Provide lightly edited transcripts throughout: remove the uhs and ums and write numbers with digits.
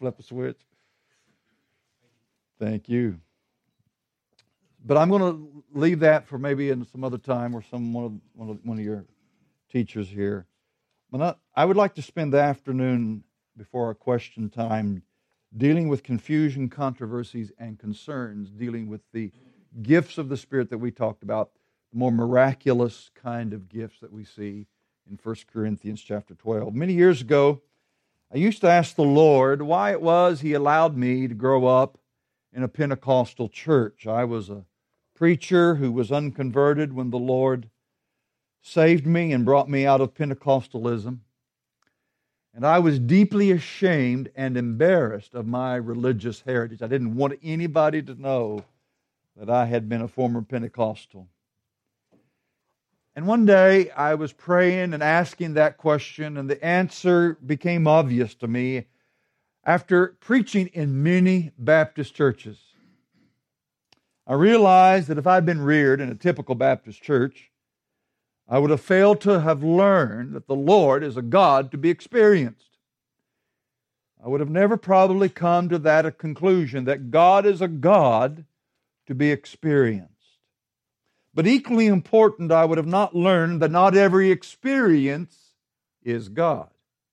flip a switch. Thank you. But I'm going to leave that for maybe in some other time or one of your teachers here. But I would like to spend the afternoon before our question time dealing with confusion, controversies, and concerns, dealing with the gifts of the Spirit that we talked about, the more miraculous kind of gifts that we see in 1 Corinthians chapter 12. Many years ago, I used to ask the Lord why it was He allowed me to grow up in a Pentecostal church. I was a preacher who was unconverted when the Lord saved me and brought me out of Pentecostalism. And I was deeply ashamed and embarrassed of my religious heritage. I didn't want anybody to know that I had been a former Pentecostal. And one day I was praying and asking that question, and the answer became obvious to me after preaching in many Baptist churches. I realized that if I'd been reared in a typical Baptist church, I would have failed to have learned that the Lord is a God to be experienced. I would have never probably come to that conclusion that God is a God to be experienced. But equally important, I would have not learned that not every experience is God.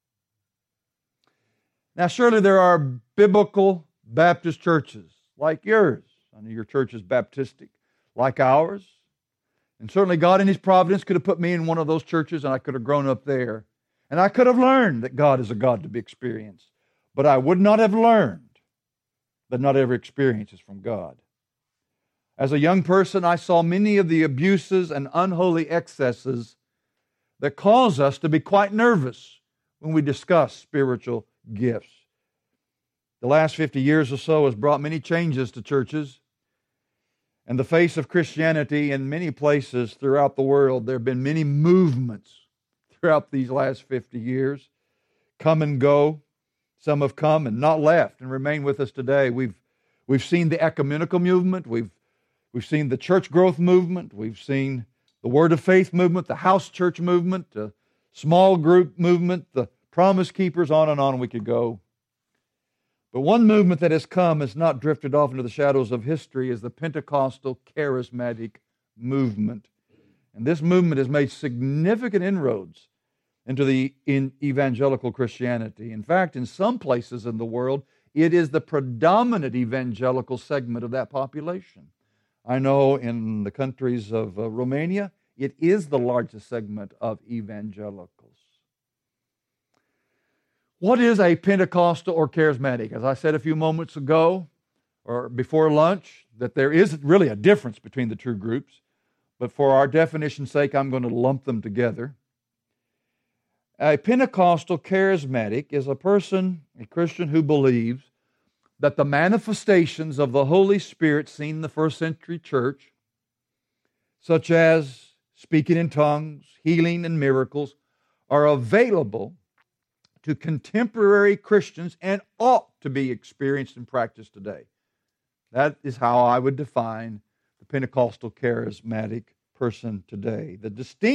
Now, surely there are biblical Baptist churches like yours. I know your church is Baptistic, like ours. And certainly God in His providence could have put me in one of those churches and I could have grown up there. And I could have learned that God is a God to be experienced. But I would not have learned that not every experience is from God. As a young person, I saw many of the abuses and unholy excesses that cause us to be quite nervous when we discuss spiritual gifts. The last 50 years or so has brought many changes to churches. And the face of Christianity in many places throughout the world, there have been many movements throughout these last 50 years. Come and go. Some have come and not left and remain with us today. We've seen the ecumenical movement. We've seen the church growth movement. We've seen the Word of Faith movement, the house church movement, the small group movement, the Promise Keepers, on we could go. But one movement that has come, has not drifted off into the shadows of history, is the Pentecostal charismatic movement. And this movement has made significant inroads into evangelical Christianity. In fact, in some places in the world, it is the predominant evangelical segment of that population. I know in the countries of Romania, it is the largest segment of evangelicals. What is a Pentecostal or charismatic? As I said a few moments ago, or before lunch, that there is really a difference between the two groups, but for our definition's sake, I'm going to lump them together. A Pentecostal charismatic is a person, a Christian, who believes that the manifestations of the Holy Spirit seen in the first century church, such as speaking in tongues, healing, and miracles, are available to contemporary Christians and ought to be experienced and practiced today. That is how I would define the Pentecostal charismatic person today. The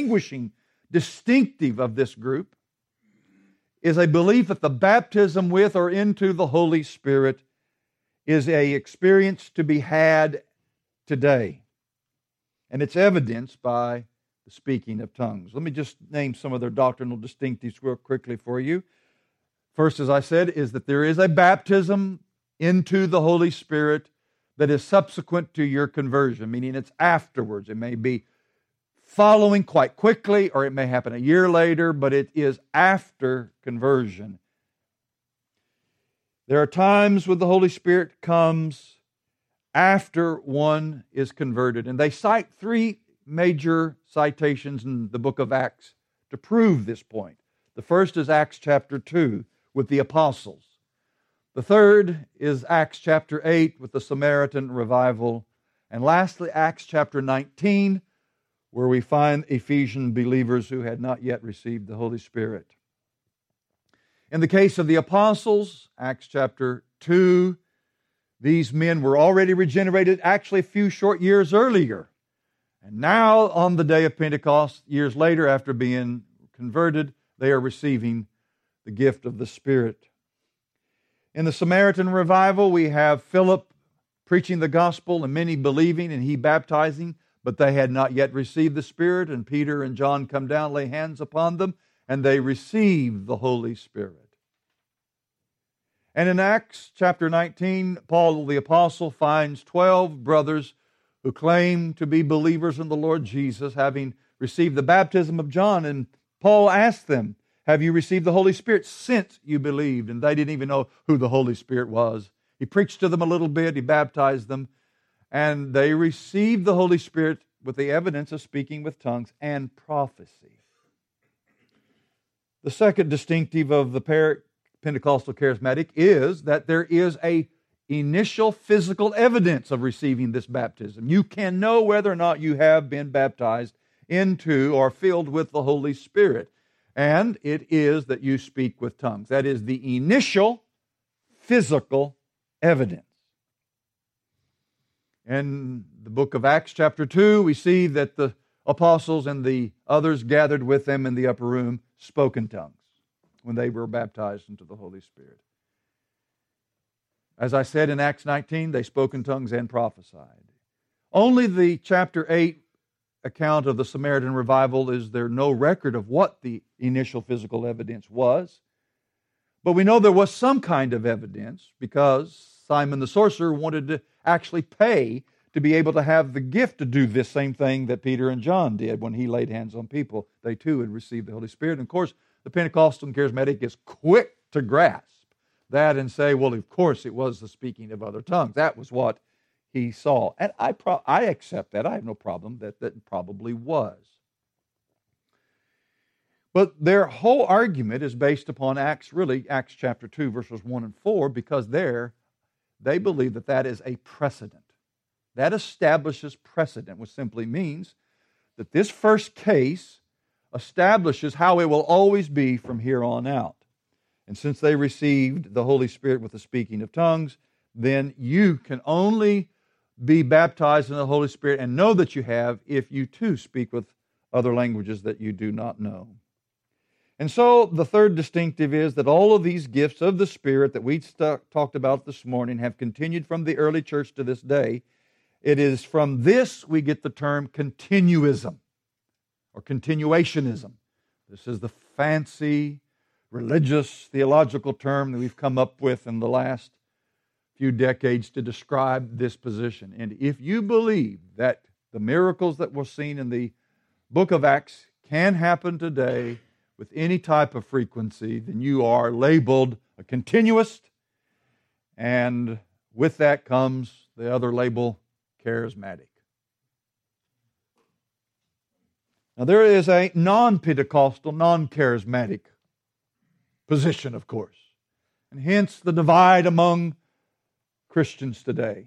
distinctive of this group is a belief that the baptism with or into the Holy Spirit is an experience to be had today. And it's evidenced by the speaking of tongues. Let me just name some of their doctrinal distinctives real quickly for you. First, as I said, is that there is a baptism into the Holy Spirit that is subsequent to your conversion, meaning it's afterwards. It may be following quite quickly, or it may happen a year later, but it is after conversion. There are times when the Holy Spirit comes after one is converted, and they cite three major citations in the book of Acts to prove this point. The first is Acts chapter 2 with the apostles. The third is Acts chapter 8 with the Samaritan revival. And lastly, Acts chapter 19, where we find Ephesian believers who had not yet received the Holy Spirit. In the case of the apostles, Acts chapter 2, these men were already regenerated actually a few short years earlier. And now, on the day of Pentecost, years later, after being converted, they are receiving the gift of the Spirit. In the Samaritan revival, we have Philip preaching the gospel and many believing and he baptizing, but they had not yet received the Spirit, and Peter and John come down, lay hands upon them, and they receive the Holy Spirit. And in Acts chapter 19, Paul the Apostle finds 12 brothers who claim to be believers in the Lord Jesus, having received the baptism of John, and Paul asked them, have you received the Holy Spirit since you believed? And they didn't even know who the Holy Spirit was. He preached to them a little bit, he baptized them, and they received the Holy Spirit with the evidence of speaking with tongues and prophecy. The second distinctive of the Pentecostal charismatic is that there is an initial physical evidence of receiving this baptism. You can know whether or not you have been baptized into or filled with the Holy Spirit. And it is that you speak with tongues. That is the initial physical evidence. In the book of Acts chapter 2, we see that the apostles and the others gathered with them in the upper room spoke in tongues when they were baptized into the Holy Spirit. As I said in Acts 19, they spoke in tongues and prophesied. Only the chapter 8 account of the Samaritan revival is there no record of what the initial physical evidence was. But we know there was some kind of evidence because Simon the sorcerer wanted to actually pay to be able to have the gift to do this same thing that Peter and John did when he laid hands on people. They too had received the Holy Spirit. And of course, the Pentecostal and charismatic is quick to grasp that and say, well, of course it was the speaking of other tongues. That was what he saw. And I accept that. I have no problem that probably was. But their whole argument is based upon Acts chapter 2, verses 1 and 4, because there they believe that that is a precedent. That establishes precedent, which simply means that this first case establishes how it will always be from here on out. And since they received the Holy Spirit with the speaking of tongues, then you can only be baptized in the Holy Spirit and know that you have if you too speak with other languages that you do not know. And so the third distinctive is that all of these gifts of the Spirit that we talked about this morning have continued from the early church to this day. It is from this we get the term continuism or continuationism. This is the fancy religious theological term that we've come up with in the last few decades to describe this position. And if you believe that the miracles that were seen in the book of Acts can happen today with any type of frequency, then you are labeled a continuist, and with that comes the other label, charismatic. Now there is a non-Pentecostal, non-charismatic position, of course, and hence the divide among Christians today.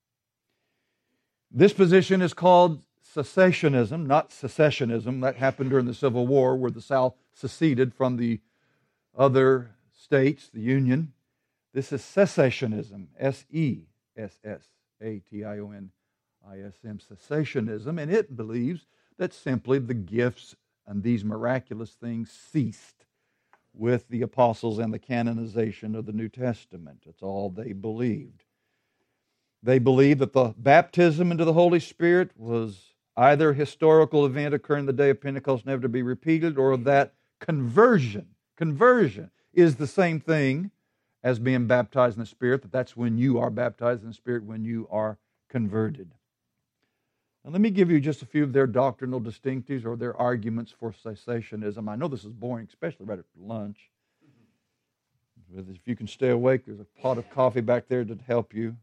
This position is called cessationism, not secessionism. That happened during the Civil War where the South seceded from the other states, the Union. This is cessationism, S-E-S-S-A-T-I-O-N-I-S-M, cessationism, and it believes that simply the gifts and these miraculous things ceased with the apostles and the canonization of the New Testament. That's all they believed. They believed that the baptism into the Holy Spirit was either a historical event occurring in the day of Pentecost, never to be repeated, or that conversion is the same thing as being baptized in the Spirit, that's when you are baptized in the Spirit, when you are converted. Now let me give you just a few of their doctrinal distinctives or their arguments for cessationism. I know this is boring, especially right after lunch. But if you can stay awake, there's a pot of coffee back there to help you.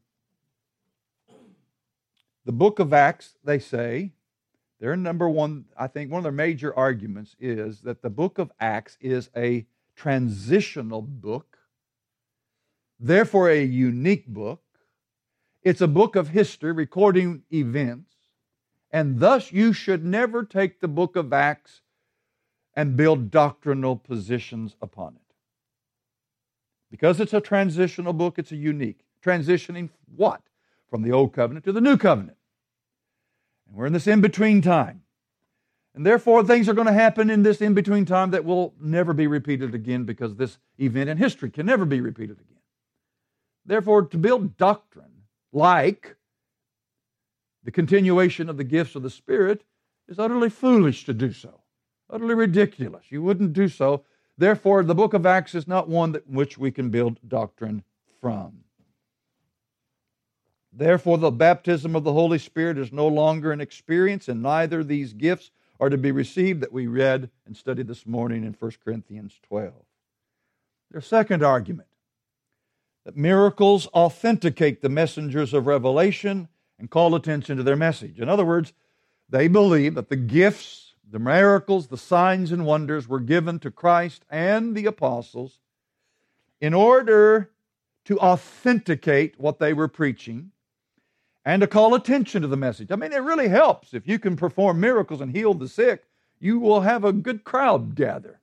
The book of Acts, they say, their number one, I think one of their major arguments is that the book of Acts is a transitional book, therefore a unique book. It's a book of history recording events, and thus you should never take the book of Acts and build doctrinal positions upon it. Because it's a transitional book, it's a unique. Transitioning what? From the Old Covenant to the New Covenant. And we're in this in-between time. And therefore, things are going to happen in this in-between time that will never be repeated again because this event in history can never be repeated again. Therefore, to build doctrine like the continuation of the gifts of the Spirit is utterly foolish to do so, utterly ridiculous. You wouldn't do so. Therefore, the book of Acts is not one which we can build doctrine from. Therefore, the baptism of the Holy Spirit is no longer an experience, and neither these gifts are to be received that we read and studied this morning in 1 Corinthians 12. Their second argument, that miracles authenticate the messengers of revelation and call attention to their message. In other words, they believe that the gifts, the miracles, the signs and wonders were given to Christ and the apostles in order to authenticate what they were preaching and to call attention to the message. I mean, it really helps. If you can perform miracles and heal the sick, you will have a good crowd gather.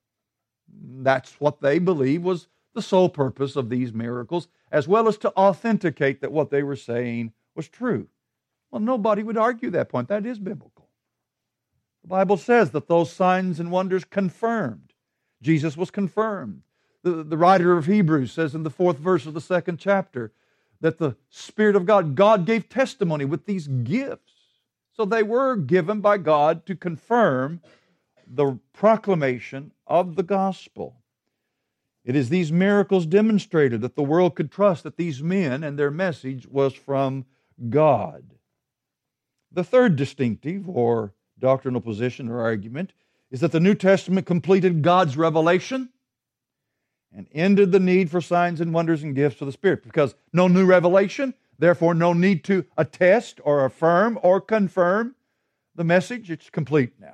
That's what they believe was the sole purpose of these miracles, as well as to authenticate that what they were saying was true. Well, nobody would argue that point. That is biblical. The Bible says that those signs and wonders confirmed. Jesus was confirmed. The writer of Hebrews says in the 4th verse of the 2nd chapter that the Spirit of God gave testimony with these gifts. So they were given by God to confirm the proclamation of the gospel. It is these miracles demonstrated that the world could trust that these men and their message was from God. The third distinctive or doctrinal position or argument is that the New Testament completed God's revelation and ended the need for signs and wonders and gifts of the Spirit. Because no new revelation, therefore no need to attest or affirm or confirm the message. It's complete now.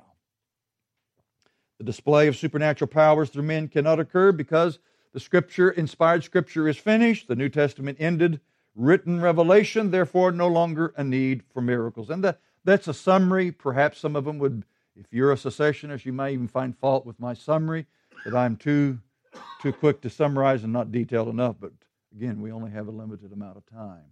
The display of supernatural powers through men cannot occur because the Scripture, inspired Scripture, is finished. The New Testament ended written revelation, therefore no longer a need for miracles. And that's a summary. Perhaps some of them would, if you're a cessationist, you may even find fault with my summary, that I'm too quick to summarize and not detailed enough. But again, we only have a limited amount of time.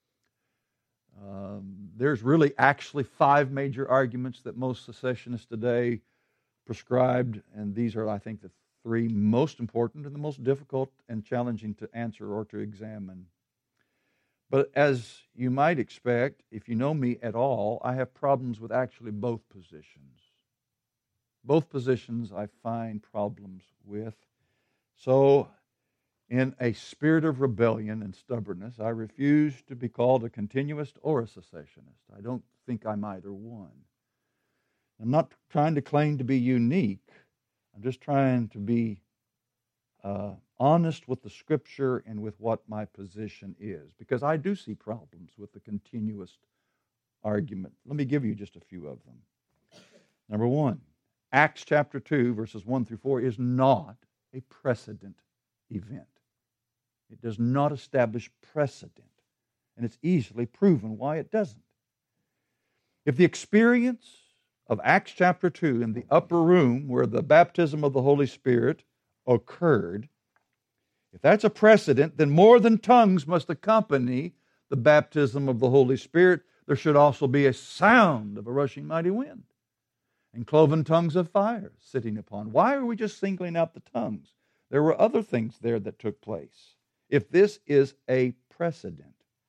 There's really actually 5 major arguments that most cessationists today prescribed, and these are, I think, the 3 most important and the most difficult and challenging to answer or to examine. But as you might expect, if you know me at all, I have problems with actually both positions. Both positions I find problems with. So, in a spirit of rebellion and stubbornness, I refuse to be called a continuist or a cessationist. I don't think I'm either one. I'm not trying to claim to be unique. I'm just trying to be honest with the Scripture and with what my position is, because I do see problems with the continuist argument. Let me give you just a few of them. Number 1, Acts chapter 2, verses 1 through 4 is not a precedent event. It does not establish precedent, and it's easily proven why it doesn't. If the experience of Acts chapter 2 in the upper room where the baptism of the Holy Spirit occurred, if that's a precedent, then more than tongues must accompany the baptism of the Holy Spirit. There should also be a sound of a rushing mighty wind and cloven tongues of fire sitting upon. Why are we just singling out the tongues? There were other things there that took place. If this is a precedent.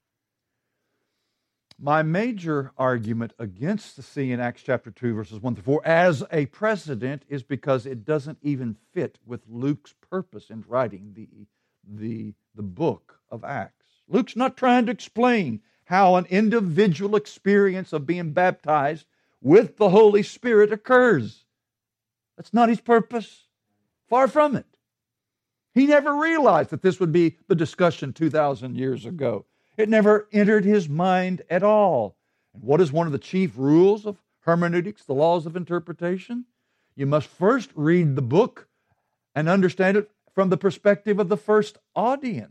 My major argument against the see in Acts chapter 2, verses 1 through 4 as a precedent is because it doesn't even fit with Luke's purpose in writing the book of Acts. Luke's not trying to explain how an individual experience of being baptized with the Holy Spirit occurs. That's not his purpose. Far from it. He never realized that this would be the discussion 2,000 years ago. It never entered his mind at all. And what is one of the chief rules of hermeneutics, the laws of interpretation? You must first read the book and understand it from the perspective of the first audience.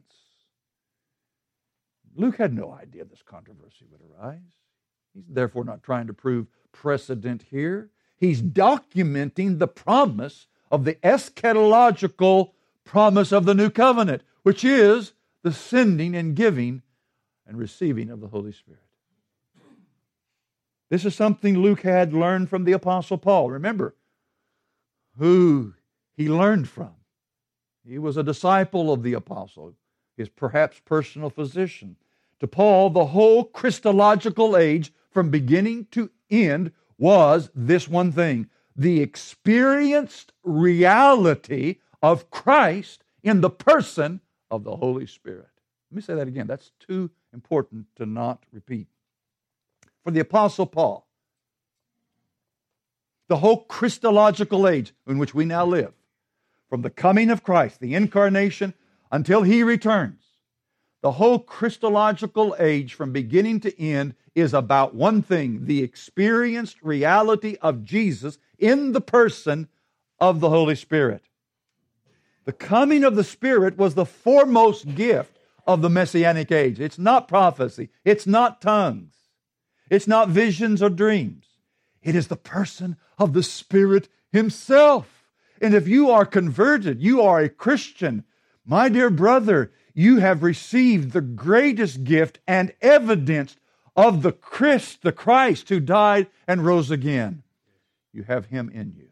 Luke had no idea this controversy would arise. He's therefore not trying to prove precedent here. He's documenting the promise of the eschatological promise of the new covenant, which is the sending and giving and receiving of the Holy Spirit. This is something Luke had learned from the Apostle Paul. Remember who he learned from. He was a disciple of the apostle. his perhaps personal physician. To Paul, the whole Christological age, from beginning to end, was this one thing: the experienced reality of Christ in the person of the Holy Spirit. Let me say that again. That's too important to not repeat. For the Apostle Paul, the whole Christological age in which we now live, from the coming of Christ, the incarnation, until He returns, the whole Christological age from beginning to end is about one thing: the experienced reality of Jesus in the person of the Holy Spirit. The coming of the Spirit was the foremost gift of the Messianic age. It's not prophecy. It's not tongues. It's not visions or dreams. It is the person of the Spirit Himself. And if you are converted, you are a Christian, my dear brother, you have received the greatest gift and evidence of the Christ who died and rose again. You have Him in you.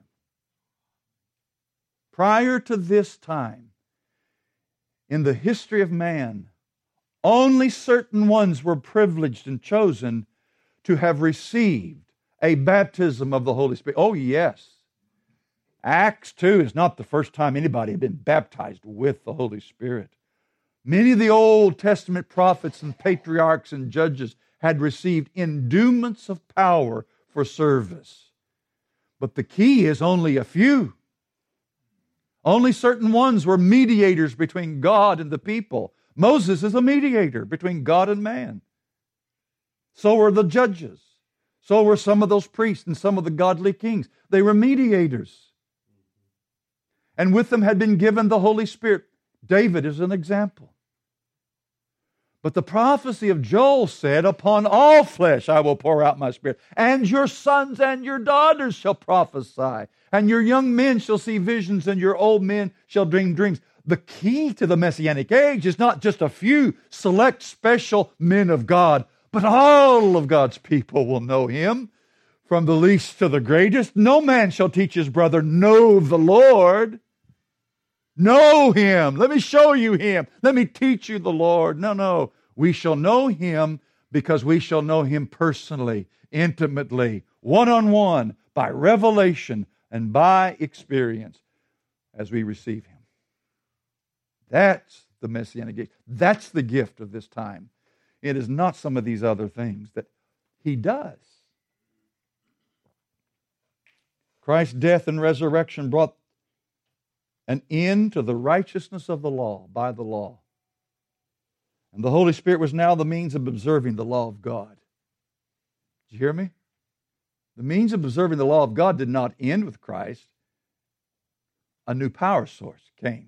Prior to this time, in the history of man, only certain ones were privileged and chosen to have received a baptism of the Holy Spirit. Oh, yes. Acts 2 is not the first time anybody had been baptized with the Holy Spirit. Many of the Old Testament prophets and patriarchs and judges had received endowments of power for service. But the key is only a few. Only certain ones were mediators between God and the people. Moses is a mediator between God and man. So were the judges. So were some of those priests and some of the godly kings. They were mediators. And with them had been given the Holy Spirit. David is an example. But the prophecy of Joel said, "Upon all flesh I will pour out my Spirit, and your sons and your daughters shall prophesy, and your young men shall see visions, and your old men shall dream dreams." The key to the Messianic age is not just a few select special men of God, but all of God's people will know Him, from the least to the greatest. No man shall teach his brother, "Know the Lord." Know Him. Let me show you Him. Let me teach you the Lord. No. We shall know Him because we shall know Him personally, intimately, one-on-one, by revelation and by experience as we receive Him. That's the Messianic gift. That's the gift of this time. It is not some of these other things that He does. Christ's death and resurrection brought an end to the righteousness of the law by the law. And the Holy Spirit was now the means of observing the law of God. Did you hear me? The means of observing the law of God did not end with Christ. A new power source came.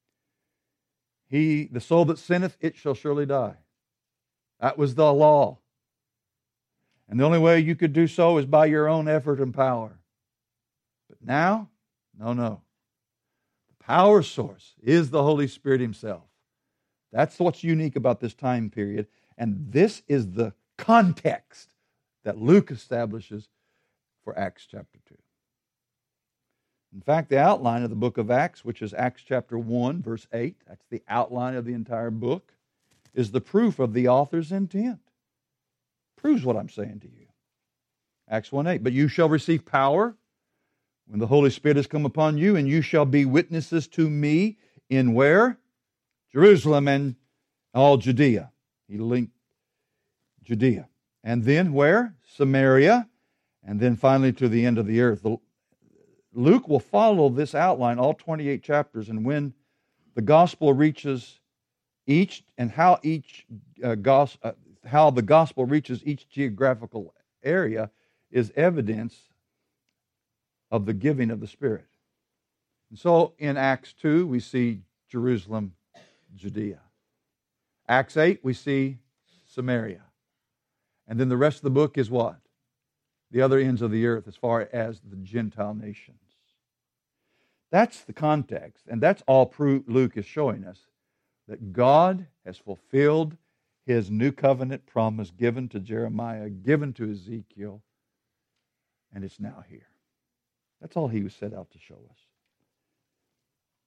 The soul that sinneth, it shall surely die. That was the law. And the only way you could do so is by your own effort and power. But now, no. Power source is the Holy Spirit Himself. That's what's unique about this time period. And this is the context that Luke establishes for Acts chapter 2. In fact, the outline of the book of Acts, which is Acts chapter 1, verse 8, that's the outline of the entire book, is the proof of the author's intent. Proves what I'm saying to you. Acts 1:8, "But you shall receive power when the Holy Spirit has come upon you, and you shall be witnesses to me in" where? Jerusalem and all Judea. He linked Judea. And then where? Samaria. And then finally to the end of the earth. Luke will follow this outline, all 28 chapters, and when the gospel reaches each, and how the gospel reaches each geographical area is evidence of the giving of the Spirit. And so in Acts 2, we see Jerusalem, Judea. Acts 8, we see Samaria. And then the rest of the book is what? The other ends of the earth as far as the Gentile nations. That's the context, and that's all Luke is showing us, that God has fulfilled His new covenant promise given to Jeremiah, given to Ezekiel, and it's now here. That's all He was set out to show us.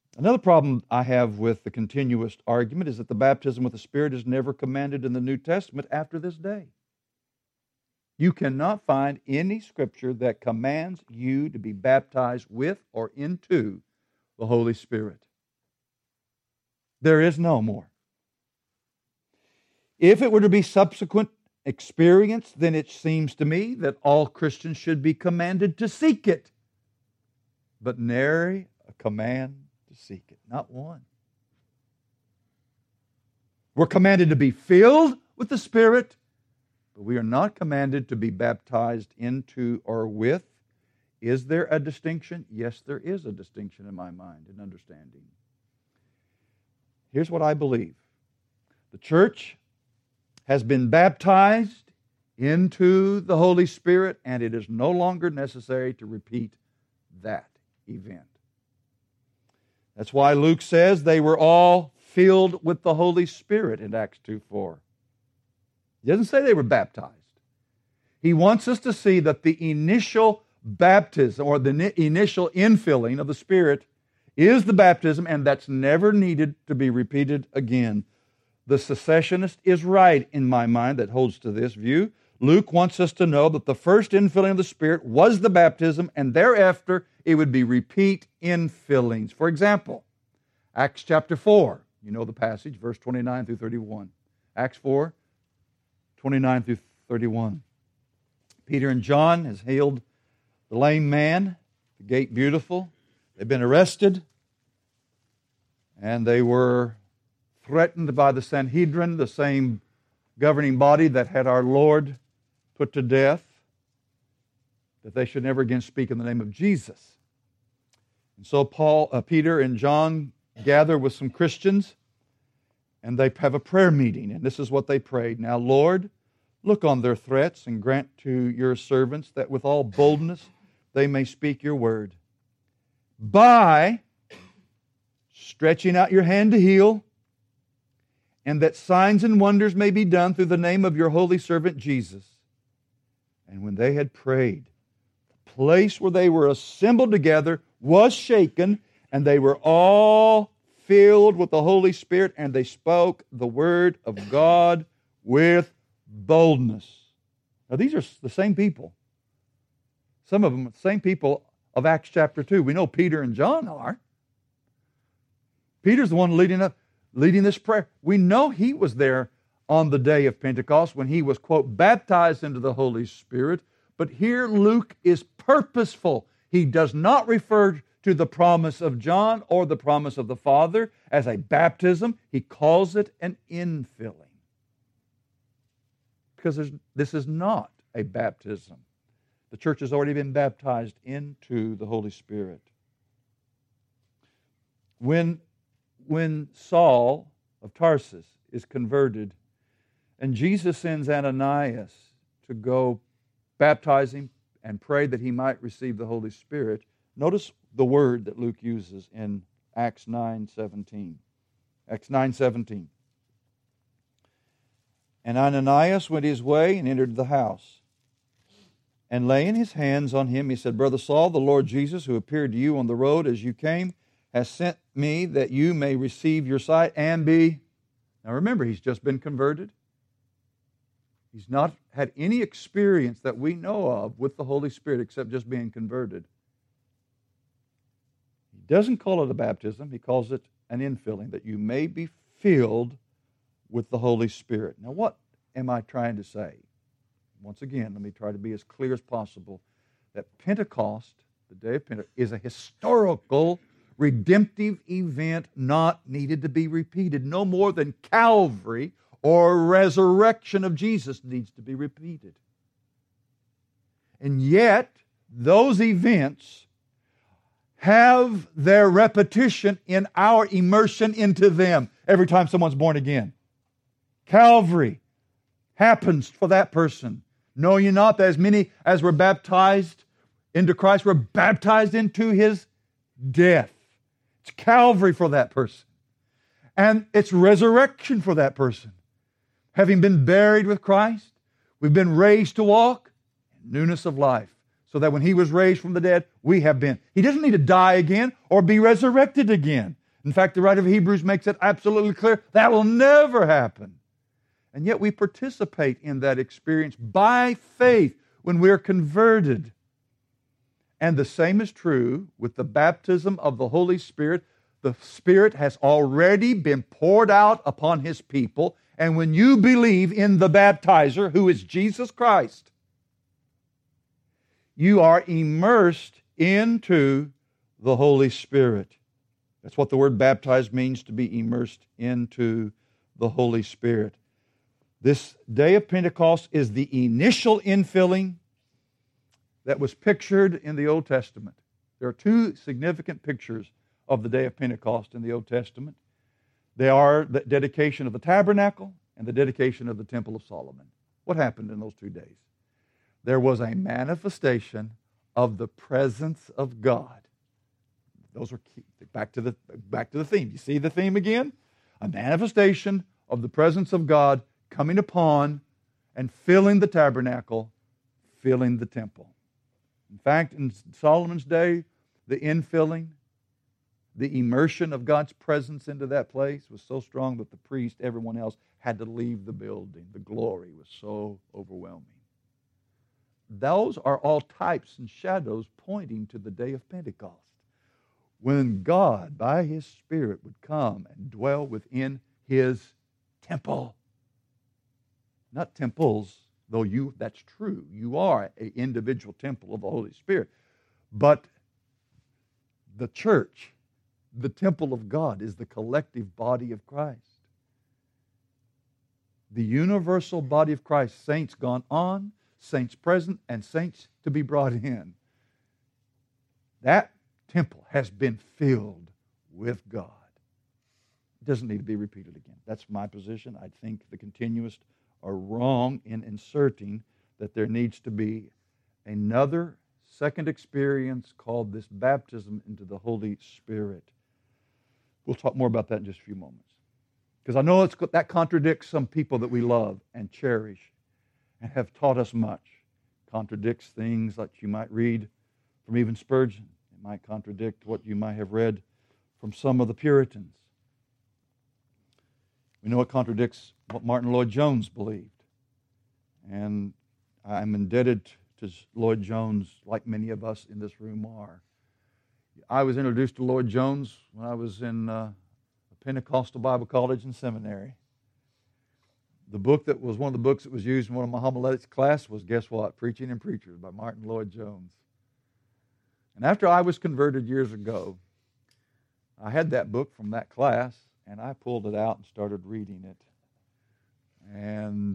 Another problem I have with the continuous argument is that the baptism with the Spirit is never commanded in the New Testament after this day. You cannot find any scripture that commands you to be baptized with or into the Holy Spirit. There is no more. If it were to be subsequent experience, then it seems to me that all Christians should be commanded to seek it. But nary a command to seek it. Not one. We're commanded to be filled with the Spirit, but we are not commanded to be baptized into or with. Is there a distinction? Yes, there is a distinction in my mind and understanding. Here's what I believe. The church has been baptized into the Holy Spirit, and it is no longer necessary to repeat that event. That's why Luke says they were all filled with the Holy Spirit in Acts 2:4. He doesn't say they were baptized. He wants us to see that the initial baptism or the initial infilling of the Spirit is the baptism, and that's never needed to be repeated again. The cessationist is right in my mind that holds to this view. Luke wants us to know that the first infilling of the Spirit was the baptism, and thereafter it would be repeat infillings. For example, Acts chapter 4. You know the passage, verse 29 through 31. Acts 4, 29 through 31. Peter and John has healed the lame man, the gate beautiful. They've been arrested, and they were threatened by the Sanhedrin, the same governing body that had our Lord put to death, that they should never again speak in the name of Jesus. And so Peter and John gather with some Christians, and they have a prayer meeting, and this is what they prayed. Now, Lord, look on their threats and grant to your servants that with all boldness they may speak your word. By stretching out your hand to heal, and that signs and wonders may be done through the name of your holy servant Jesus. And when they had prayed, the place where they were assembled together was shaken, and they were all filled with the Holy Spirit, and they spoke the word of God with boldness. Now, these are the same people. Some of them are the same people of Acts chapter 2. We know Peter and John are. Peter's the one leading this prayer. We know he was there on the day of Pentecost when he was, quote, baptized into the Holy Spirit. But here Luke is purposeful. He does not refer to the promise of John or the promise of the Father as a baptism. He calls it an infilling. Because this is not a baptism. The church has already been baptized into the Holy Spirit. When Saul of Tarsus is converted, and Jesus sends Ananias to go baptize him and pray that he might receive the Holy Spirit, notice the word that Luke uses in Acts 9:17. Acts 9:17. And Ananias went his way and entered the house. And laying his hands on him, he said, Brother Saul, the Lord Jesus, who appeared to you on the road as you came, has sent me that you may receive your sight and be... Now remember, he's just been converted. He's not had any experience that we know of with the Holy Spirit except just being converted. He doesn't call it a baptism. He calls it an infilling, that you may be filled with the Holy Spirit. Now what am I trying to say? Once again, let me try to be as clear as possible that Pentecost, the day of Pentecost, is a historical, redemptive event not needed to be repeated. No more than Calvary or resurrection of Jesus needs to be repeated. And yet, those events have their repetition in our immersion into them every time someone's born again. Calvary happens for that person. Know ye not that as many as were baptized into Christ were baptized into His death? It's Calvary for that person. And it's resurrection for that person. Having been buried with Christ, we've been raised to walk in newness of life. So that when He was raised from the dead, we have been. He doesn't need to die again or be resurrected again. In fact, the writer of Hebrews makes it absolutely clear that will never happen. And yet we participate in that experience by faith when we are converted. And the same is true with the baptism of the Holy Spirit. The Spirit has already been poured out upon His people. And when you believe in the baptizer, who is Jesus Christ, you are immersed into the Holy Spirit. That's what the word baptized means, to be immersed into the Holy Spirit. This day of Pentecost is the initial infilling that was pictured in the Old Testament. There are two significant pictures of the day of Pentecost in the Old Testament. They are the dedication of the tabernacle and the dedication of the Temple of Solomon. What happened in those 2 days? There was a manifestation of the presence of God. Those are key. Back to the theme. You see the theme again? A manifestation of the presence of God coming upon and filling the tabernacle, filling the temple. In fact, in Solomon's day, the infilling, the immersion of God's presence into that place was so strong that the priest, everyone else, had to leave the building. The glory was so overwhelming. Those are all types and shadows pointing to the day of Pentecost, when God, by His Spirit, would come and dwell within His temple. Not temples, though that's true. You are an individual temple of the Holy Spirit. But the church, the temple of God, is the collective body of Christ. The universal body of Christ, saints gone on, saints present, and saints to be brought in. That temple has been filled with God. It doesn't need to be repeated again. That's my position. I think the continuists are wrong in inserting that there needs to be another second experience called this baptism into the Holy Spirit. We'll talk more about that in just a few moments. Because I know that contradicts some people that we love and cherish and have taught us much. Contradicts things like you might read from even Spurgeon. It might contradict what you might have read from some of the Puritans. We know it contradicts what Martin Lloyd-Jones believed. And I'm indebted to Lloyd-Jones like many of us in this room are. I was introduced to Lloyd-Jones when I was in a Pentecostal Bible college and seminary. The book that was one of the books that was used in one of my homiletics class was, guess what? Preaching and Preachers by Martin Lloyd-Jones. And after I was converted years ago, I had that book from that class, and I pulled it out and started reading it. And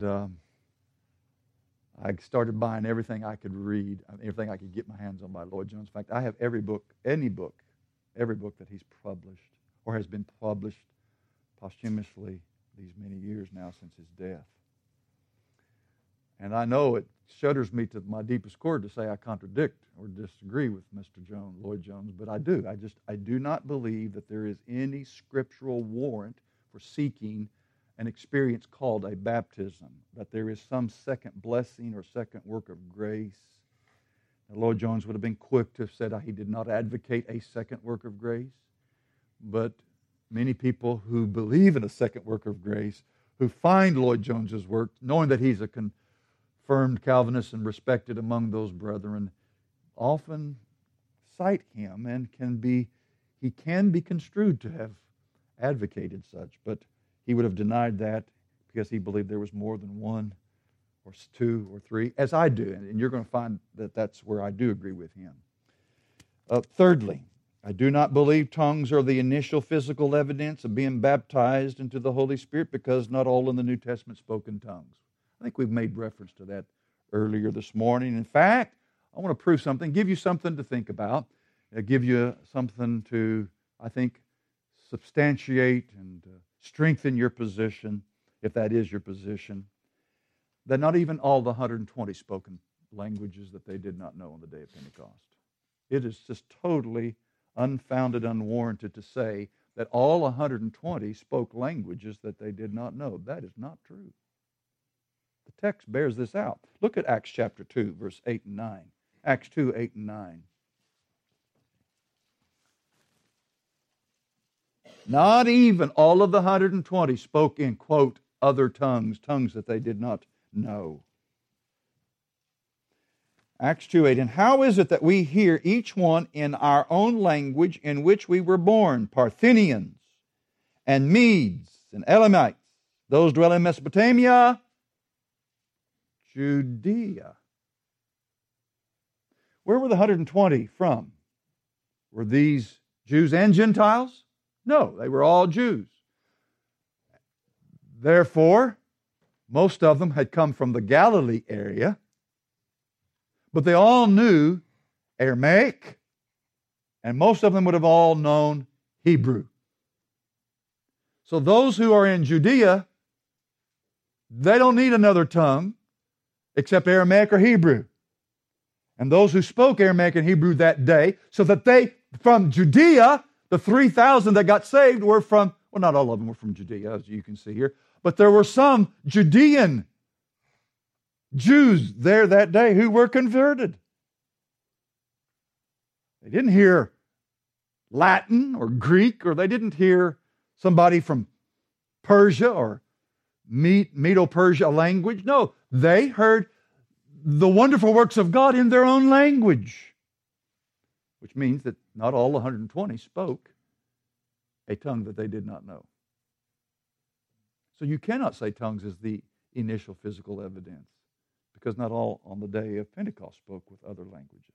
I started buying everything I could read, everything I could get my hands on by Lloyd-Jones. In fact, I have every book that he's published or has been published posthumously these many years now since his death. And I know it shudders me to my deepest core to say I contradict or disagree with Mr. Lloyd-Jones, but I do. I do not believe that there is any scriptural warrant for seeking an experience called a baptism, that there is some second blessing or second work of grace. Now, Lloyd-Jones would have been quick to have said he did not advocate a second work of grace, but many people who believe in a second work of grace, who find Lloyd-Jones's work, knowing that he's a confirmed Calvinist and respected among those brethren, often cite him and he can be construed to have advocated such, but he would have denied that because he believed there was more than one or two or three, as I do, and you're going to find that that's where I do agree with him. Thirdly, I do not believe tongues are the initial physical evidence of being baptized into the Holy Spirit, because not all in the New Testament spoke in tongues. I think we've made reference to that earlier this morning. In fact, I want to prove something, give you something to think about, give you something to, I think, substantiate and strengthen your position, if that is your position, that not even all the 120 spoken languages that they did not know on the day of Pentecost. It is just totally unfounded, unwarranted to say that all 120 spoke languages that they did not know. That is not true. The text bears this out. Look at Acts chapter 2, verse 8 and 9. Acts 2, 8 and 9. Not even all of the 120 spoke in, quote, other tongues, tongues that they did not know. Acts 2:8, and how is it that we hear each one in our own language in which we were born, Parthians and Medes and Elamites, those dwelling in Mesopotamia, Judea. Where were the 120 from? Were these Jews and Gentiles? No, they were all Jews. Therefore, most of them had come from the Galilee area, but they all knew Aramaic, and most of them would have all known Hebrew. So those who are in Judea, they don't need another tongue except Aramaic or Hebrew. And those who spoke Aramaic and Hebrew that day, so that they, from Judea, the 3,000 that got saved were from, well, not all of them were from Judea, as you can see here, but there were some Judean Jews there that day who were converted. They didn't hear Latin or Greek, or they didn't hear somebody from Persia or Medo-Persia language. No, they heard the wonderful works of God in their own language, which means that not all 120 spoke a tongue that they did not know. So you cannot say tongues is the initial physical evidence, because not all on the day of Pentecost spoke with other languages.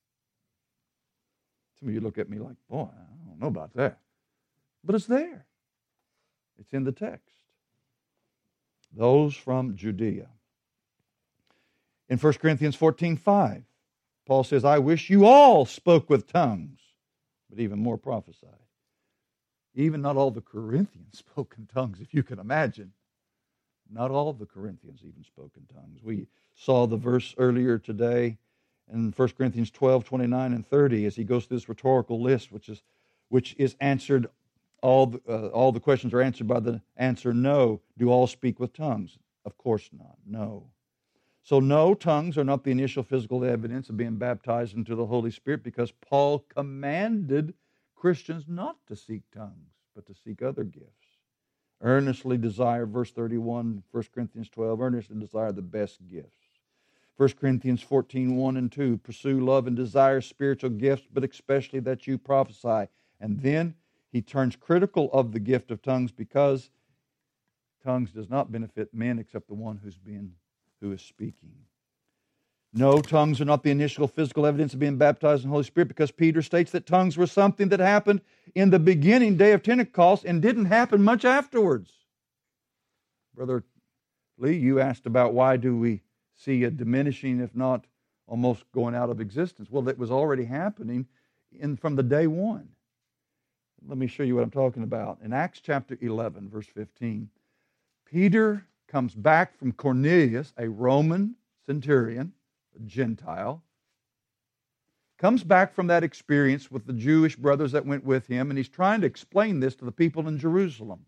Some of you look at me like, boy, I don't know about that. But it's there. It's in the text. Those from Judea. In 1 Corinthians 14:5, Paul says, I wish you all spoke with tongues, but even more prophesied. Even not all the Corinthians spoke in tongues, if you can imagine. Not all the Corinthians even spoke in tongues. We saw the verse earlier today in 1 Corinthians 12:29 and 30 as he goes through this rhetorical list, which is answered. All the questions are answered by the answer no. Do all speak with tongues? Of course not. No. So no, tongues are not the initial physical evidence of being baptized into the Holy Spirit, because Paul commanded Christians not to seek tongues, but to seek other gifts. Earnestly desire, verse 31, 1 Corinthians 12, earnestly desire the best gifts. 1 Corinthians 14:1 and 2, pursue love and desire spiritual gifts, but especially that you prophesy. And then he turns critical of the gift of tongues, because tongues does not benefit men except the one who is speaking. No, tongues are not the initial physical evidence of being baptized in the Holy Spirit, because Peter states that tongues were something that happened in the beginning day of Pentecost and didn't happen much afterwards. Brother Lee, you asked about why do we see a diminishing, if not almost going out of existence. Well, it was already happening from the day one. Let me show you what I'm talking about. In Acts chapter 11, verse 15, Peter comes back from Cornelius, a Roman centurion, a Gentile, comes back from that experience with the Jewish brothers that went with him, and he's trying to explain this to the people in Jerusalem.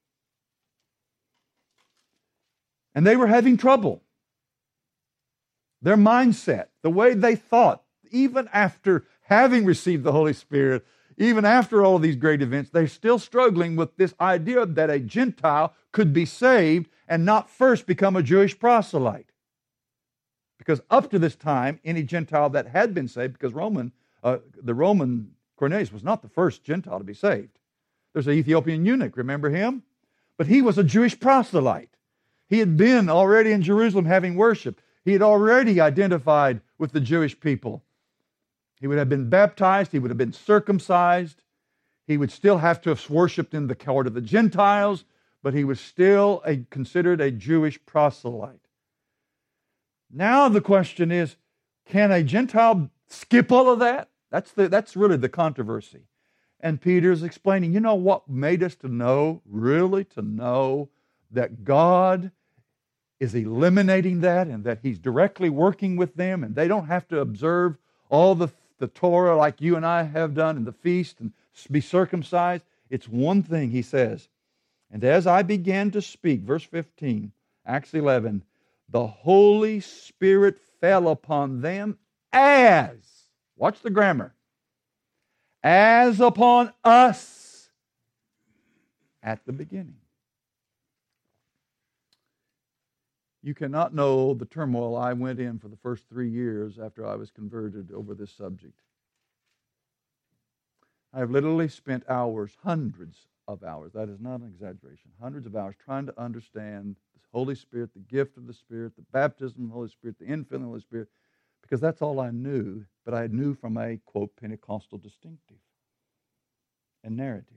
And they were having trouble. Their mindset, the way they thought, even after having received the Holy Spirit, even after all of these great events, they're still struggling with this idea that a Gentile could be saved and not first become a Jewish proselyte. Because up to this time, any Gentile that had been saved, because the Roman Cornelius was not the first Gentile to be saved. There's an Ethiopian eunuch, remember him? But he was a Jewish proselyte. He had been already in Jerusalem having worship. He had already identified with the Jewish people. He would have been baptized. He would have been circumcised. He would still have to have worshipped in the court of the Gentiles, but he was still considered a Jewish proselyte. Now the question is, can a Gentile skip all of that? That's really the controversy. And Peter's explaining, you know what made us to know that God is eliminating that, and that He's directly working with them, and they don't have to observe all the Torah like you and I have done, and the feast, and be circumcised. It's one thing, he says. And as I began to speak, verse 15, Acts 11, the Holy Spirit fell upon them as, watch the grammar, as upon us. At the beginning. You cannot know the turmoil I went in for the first 3 years after I was converted over this subject. I have literally spent hours, hundreds of hours, that is not an exaggeration, hundreds of hours trying to understand the Holy Spirit, the gift of the Spirit, the baptism of the Holy Spirit, the infilling of the Holy Spirit, because that's all I knew, but I knew from a, quote, Pentecostal distinctive and narrative.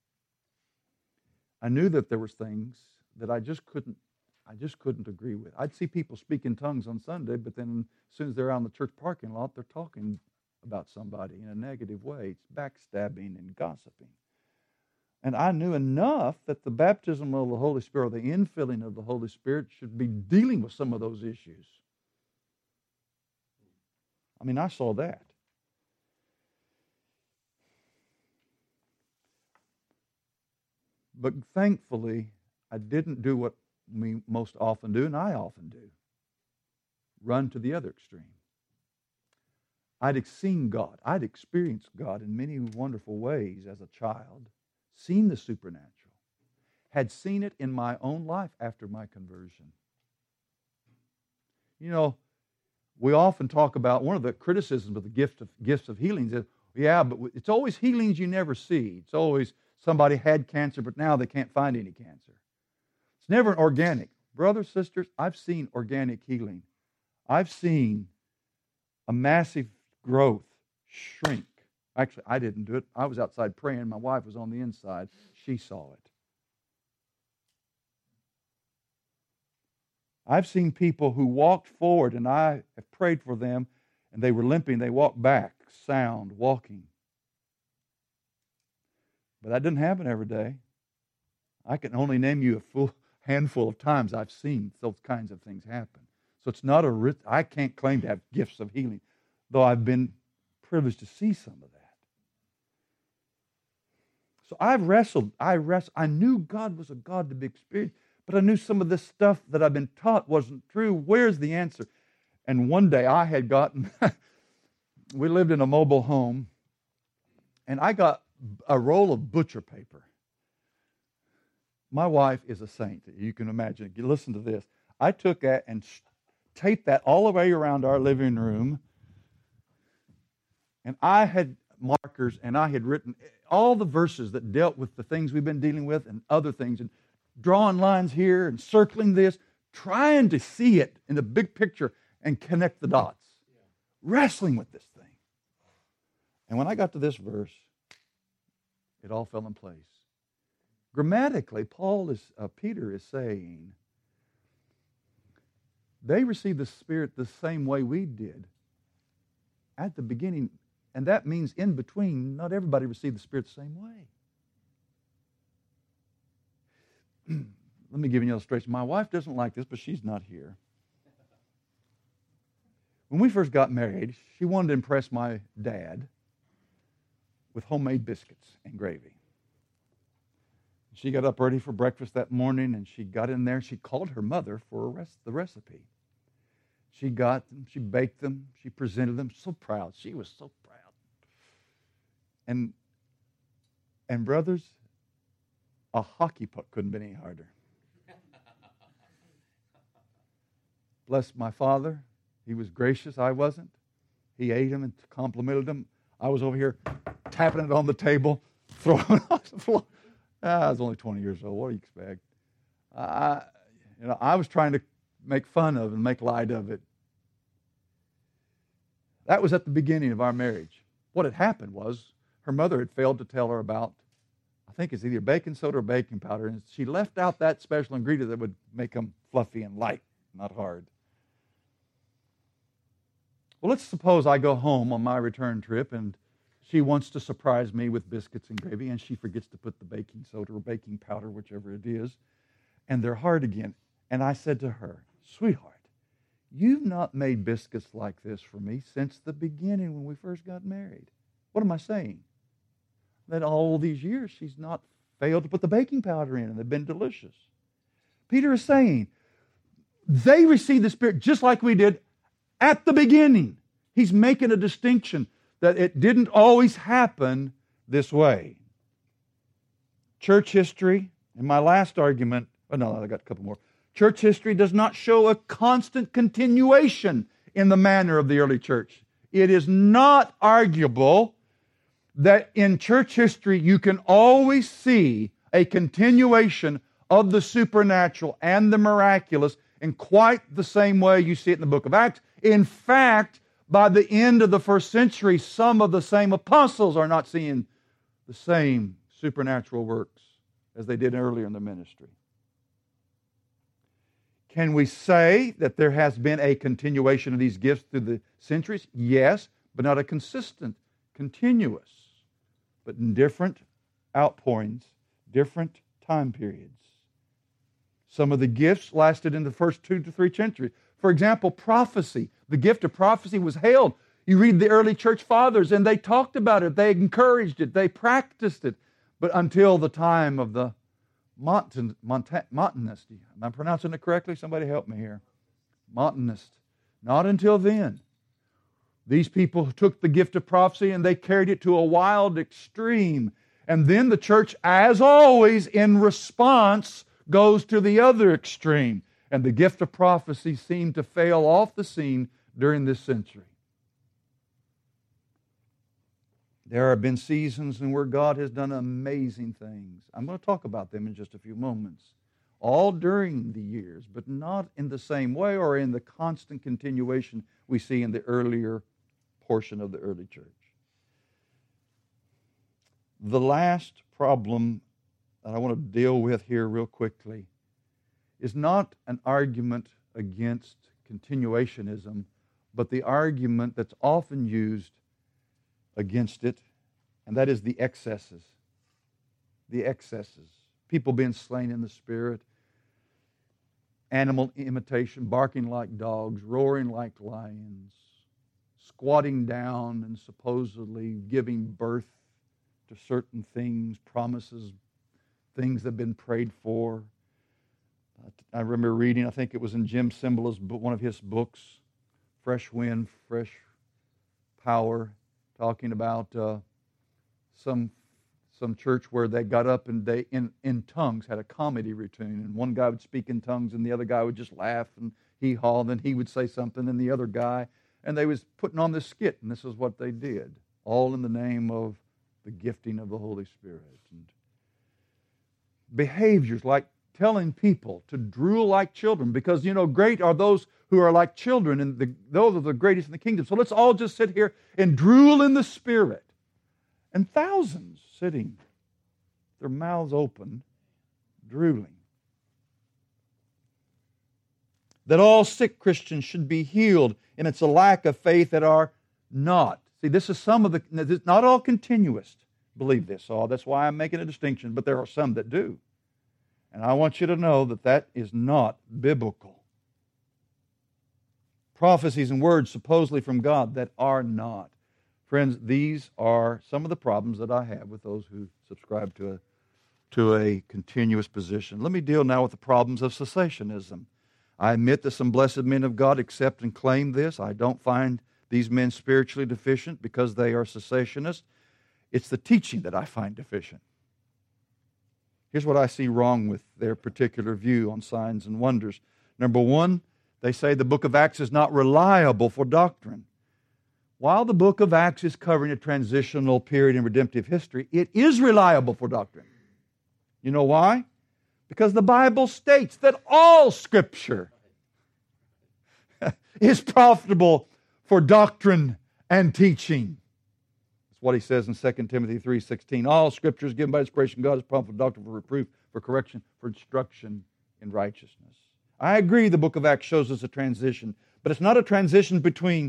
I knew that there was things that I just couldn't agree with. I'd see people speak in tongues on Sunday, but then as soon as they're out in the church parking lot, they're talking about somebody in a negative way. It's backstabbing and gossiping. And I knew enough that the baptism of the Holy Spirit, or the infilling of the Holy Spirit, should be dealing with some of those issues. I mean, I saw that. But thankfully, I didn't do what we most often do, and I often do. Run to the other extreme. I'd seen God. I'd experienced God in many wonderful ways as a child, seen the supernatural, had seen it in my own life after my conversion. You know, we often talk about one of the criticisms of the gifts of healings is, yeah, but it's always healings you never see. It's always somebody had cancer, but now they can't find any cancer. It's never an organic. Brothers, sisters, I've seen organic healing. I've seen a massive growth shrink. Actually, I didn't do it. I was outside praying. My wife was on the inside. She saw it. I've seen people who walked forward, and I have prayed for them, and they were limping. They walked back, sound, walking. But that didn't happen every day. I can only name you a full handful of times I've seen those kinds of things happen. So it's not I can't claim to have gifts of healing, though I've been privileged to see some of that. So I've wrestled. I knew God was a God to be experienced, but I knew some of this stuff that I've been taught wasn't true. Where's the answer? And one day I had gotten, we lived in a mobile home, and I got a roll of butcher paper. My wife is a saint. You can imagine. Listen to this. I took that and taped that all the way around our living room. And I had markers, and I had written all the verses that dealt with the things we've been dealing with and other things, and drawing lines here and circling this, trying to see it in the big picture and connect the dots. Wrestling with this thing. And when I got to this verse, it all fell in place. Grammatically, Peter is saying, they received the Spirit the same way we did at the beginning, and that means in between, not everybody received the Spirit the same way. Let me give you an illustration. My wife doesn't like this, but she's not here. When we first got married, she wanted to impress my dad with homemade biscuits and gravy. She got up early for breakfast that morning, and she got in there. She called her mother for the recipe. She got them. She baked them. She presented them. So proud. She was so proud. And brothers, a hockey puck couldn't be any harder. Bless my father. He was gracious. I wasn't. He ate them and complimented them. I was over here tapping it on the table, throwing it on the floor. I was only 20 years old. What do you expect? I was trying to make fun of and make light of it. That was at the beginning of our marriage. What had happened was her mother had failed to tell her about, I think it's either baking soda or baking powder, and she left out that special ingredient that would make them fluffy and light, not hard. Well, let's suppose I go home on my return trip, and she wants to surprise me with biscuits and gravy, and she forgets to put the baking soda or baking powder, whichever it is, and they're hard again. And I said to her, sweetheart, you've not made biscuits like this for me since the beginning when we first got married. What am I saying? That all these years she's not failed to put the baking powder in, and they've been delicious. Peter is saying, they received the Spirit just like we did at the beginning. He's making a distinction that it didn't always happen this way. Church history, And my last argument, I got a couple more. Church history does not show a constant continuation in the manner of the early church. It is not arguable that in church history you can always see a continuation of the supernatural and the miraculous in quite the same way you see it in the book of Acts. In fact, by the end of the first century, some of the same apostles are not seeing the same supernatural works as they did earlier in the ministry. Can we say that there has been a continuation of these gifts through the centuries? Yes, but not a consistent, continuous, but in different outpourings, different time periods. Some of the gifts lasted in the first 2 to 3 centuries. For example, prophecy. The gift of prophecy was held. You read the early church fathers, and they talked about it. They encouraged it. They practiced it. But until the time of the Montanists. Am I pronouncing it correctly? Somebody help me here. Montanists. Not until then. These people took the gift of prophecy and they carried it to a wild extreme. And then the church, as always, in response, goes to the other extreme. And the gift of prophecy seemed to fail off the scene during this century. There have been seasons in where God has done amazing things. I'm going to talk about them in just a few moments. All during the years, but not in the same way or in the constant continuation we see in the earlier portion of the early church. The last problem that I want to deal with here real quickly is not an argument against continuationism, but the argument that's often used against it, and that is the excesses. The excesses. People being slain in the Spirit, animal imitation, barking like dogs, roaring like lions, squatting down and supposedly giving birth to certain things, promises, things that have been prayed for. I remember reading, I think it was in Jim Cymbala's book, one of his books, Fresh Wind, Fresh Power, talking about some church where they got up and they in tongues had a comedy routine, and one guy would speak in tongues and the other guy would just laugh and hee-haw, and then he would say something and the other guy, and they was putting on this skit, and this is what they did, all in the name of the gifting of the Holy Spirit. And behaviors like telling people to drool like children, because, great are those who are like children, and those are the greatest in the kingdom. So let's all just sit here and drool in the Spirit. And thousands sitting, their mouths open, drooling. That all sick Christians should be healed, and it's a lack of faith that are not. See, this is some of the, not all continuists believe this. So that's why I'm making a distinction, but there are some that do. And I want you to know that that is not biblical. Prophecies and words supposedly from God that are not. Friends, these are some of the problems that I have with those who subscribe to a continuous position. Let me deal now with the problems of cessationism. I admit that some blessed men of God accept and claim this. I don't find these men spiritually deficient because they are cessationists. It's the teaching that I find deficient. Here's what I see wrong with their particular view on signs and wonders. Number one, they say the book of Acts is not reliable for doctrine. While the book of Acts is covering a transitional period in redemptive history, it is reliable for doctrine. You know why? Because the Bible states that all Scripture is profitable for doctrine and teaching. That's what he says in 2 Timothy 3:16. All Scripture is given by inspiration of God, is profitable for doctrine, for reproof, for correction, for instruction in righteousness. I agree the book of Acts shows us a transition, but it's not a transition between,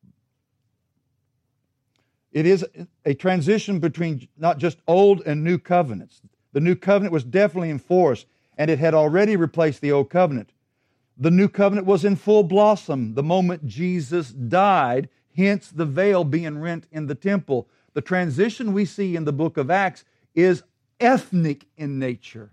it is a transition between not just old and new covenants. The new covenant was definitely in force, and it had already replaced the old covenant. The new covenant was in full blossom the moment Jesus died, hence the veil being rent in the temple. The transition we see in the book of Acts is ethnic in nature.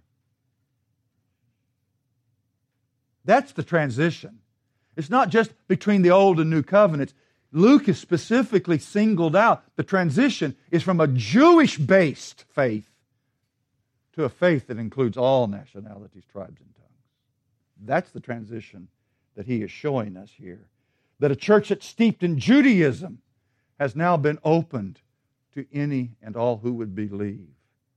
That's the transition. It's not just between the old and new covenants. Luke has specifically singled out the transition is from a Jewish-based faith to a faith that includes all nationalities, tribes, and tongues. That's the transition that he is showing us here. That a church that's steeped in Judaism has now been opened to any and all who would believe.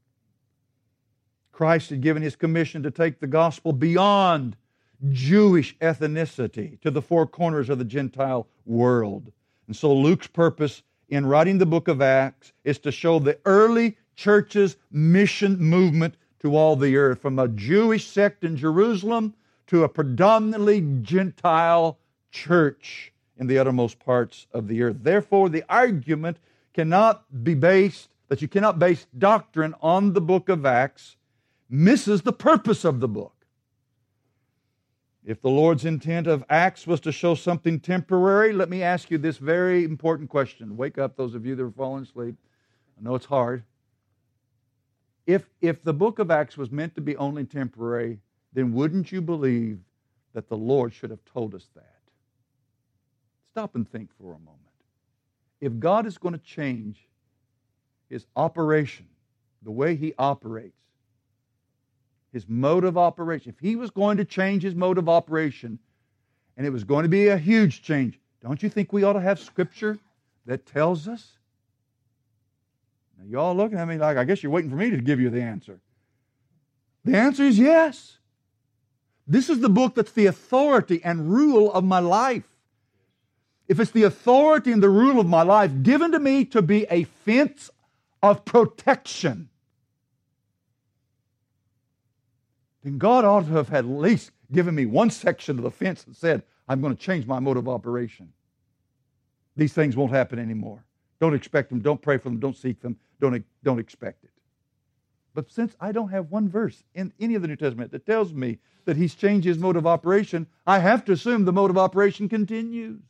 Christ had given his commission to take the gospel beyond Jewish ethnicity to the four corners of the Gentile world. And so Luke's purpose in writing the book of Acts is to show the early church's mission movement to all the earth, from a Jewish sect in Jerusalem to a predominantly Gentile church in the uttermost parts of the earth. Therefore, the argument cannot be based, that you cannot base doctrine on the book of Acts, misses the purpose of the book. If the Lord's intent of Acts was to show something temporary, let me ask you this very important question. Wake up, those of you that are falling asleep. I know it's hard. If the book of Acts was meant to be only temporary, then wouldn't you believe that the Lord should have told us that? Stop and think for a moment. If God is going to change his operation, the way he operates, his mode of operation, if he was going to change his mode of operation, and it was going to be a huge change, don't you think we ought to have Scripture that tells us? Now, you all looking at me like, I guess you're waiting for me to give you the answer. The answer is yes. This is the book that's the authority and rule of my life. If it's the authority and the rule of my life given to me to be a fence of protection, then God ought to have had at least given me one section of the fence that said, I'm going to change my mode of operation. These things won't happen anymore. Don't expect them. Don't pray for them. Don't seek them. Don't expect it. But since I don't have one verse in any of the New Testament that tells me that he's changed his mode of operation, I have to assume the mode of operation continues.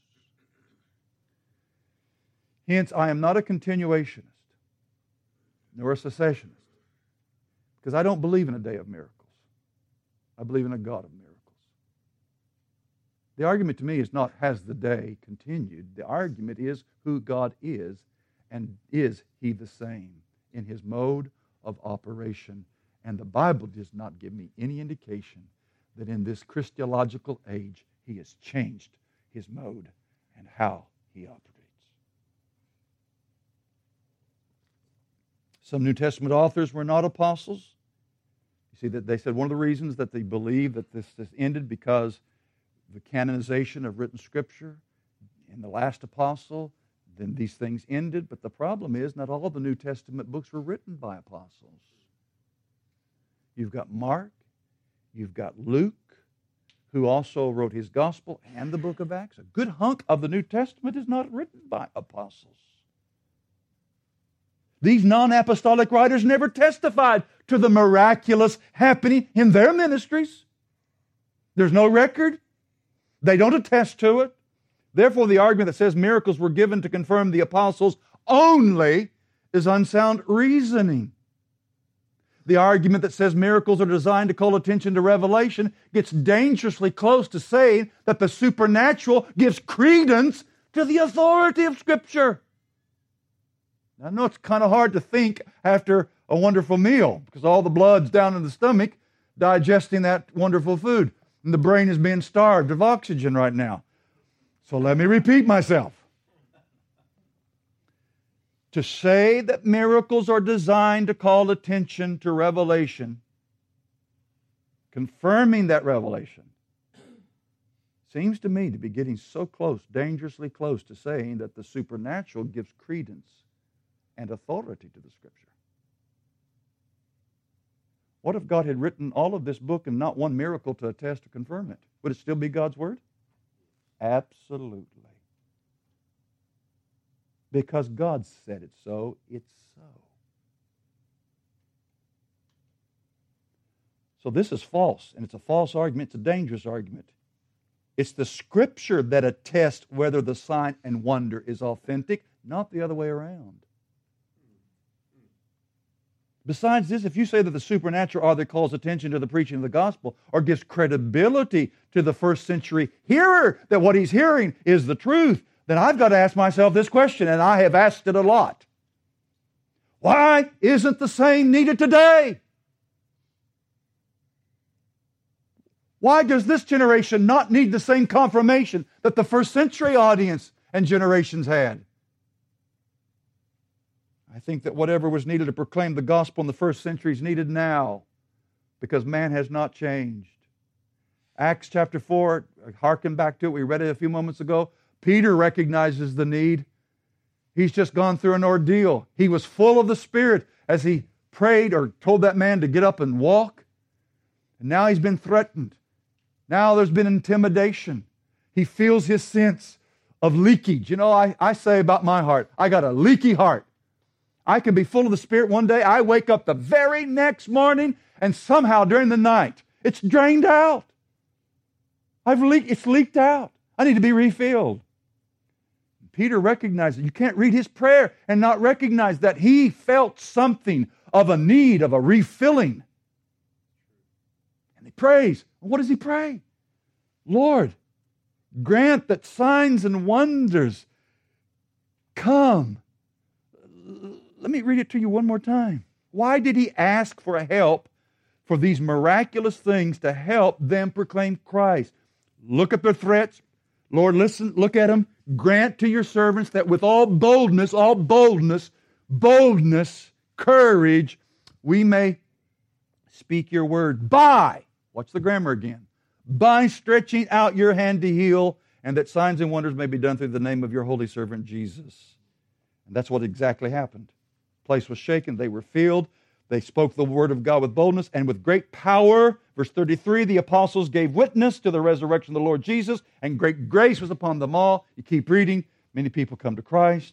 Hence, I am not a continuationist, nor a cessationist, because I don't believe in a day of miracles. I believe in a God of miracles. The argument to me is not, has the day continued? The argument is who God is, and is he the same in his mode of operation? And the Bible does not give me any indication that in this Christological age he has changed his mode and how he operates. Some New Testament authors were not apostles. You see, that they said one of the reasons that they believe that this ended because the canonization of written Scripture in the last apostle, then these things ended. But the problem is not all of the New Testament books were written by apostles. You've got Mark, you've got Luke, who also wrote his gospel and the book of Acts. A good hunk of the New Testament is not written by apostles. These non-apostolic writers never testified to the miraculous happening in their ministries. There's no record. They don't attest to it. Therefore, the argument that says miracles were given to confirm the apostles only is unsound reasoning. The argument that says miracles are designed to call attention to revelation gets dangerously close to saying that the supernatural gives credence to the authority of Scripture. I know it's kind of hard to think after a wonderful meal because all the blood's down in the stomach digesting that wonderful food. And the brain is being starved of oxygen right now. So let me repeat myself. To say that miracles are designed to call attention to revelation, confirming that revelation, seems to me to be getting so close, dangerously close to saying that the supernatural gives credence and authority to the Scripture. What if God had written all of this book and not one miracle to attest or confirm it? Would it still be God's Word? Absolutely. Because God said it so, it's so. So this is false, and it's a false argument. It's a dangerous argument. It's the Scripture that attests whether the sign and wonder is authentic, not the other way around. Besides this, if you say that the supernatural either calls attention to the preaching of the gospel or gives credibility to the first century hearer that what he's hearing is the truth, then I've got to ask myself this question, and I have asked it a lot. Why isn't the same needed today? Why does this generation not need the same confirmation that the first century audience and generations had? I think that whatever was needed to proclaim the gospel in the first century is needed now, because man has not changed. Acts chapter 4, hearken back to it, we read it a few moments ago. Peter recognizes the need. He's just gone through an ordeal. He was full of the Spirit as he prayed or told that man to get up and walk. And now he's been threatened. Now there's been intimidation. He feels his sense of leakage. You know, I say about my heart, I got a leaky heart. I can be full of the Spirit one day. I wake up the very next morning and somehow during the night, it's drained out. It's leaked out. I need to be refilled. Peter recognized it. You can't read his prayer and not recognize that he felt something of a need, of a refilling. And he prays. What does he pray? Lord, grant that signs and wonders come. Let me read it to you one more time. Why did he ask for help for these miraculous things to help them proclaim Christ? Look at their threats. Lord, listen, look at them. Grant to your servants that with all boldness, courage, we may speak your word by, watch the grammar again, by stretching out your hand to heal, and that signs and wonders may be done through the name of your holy servant Jesus. And that's what exactly happened. The place was shaken. They were filled. They spoke the word of God with boldness and with great power. Verse 33, the apostles gave witness to the resurrection of the Lord Jesus, and great grace was upon them all. You keep reading. Many people come to Christ.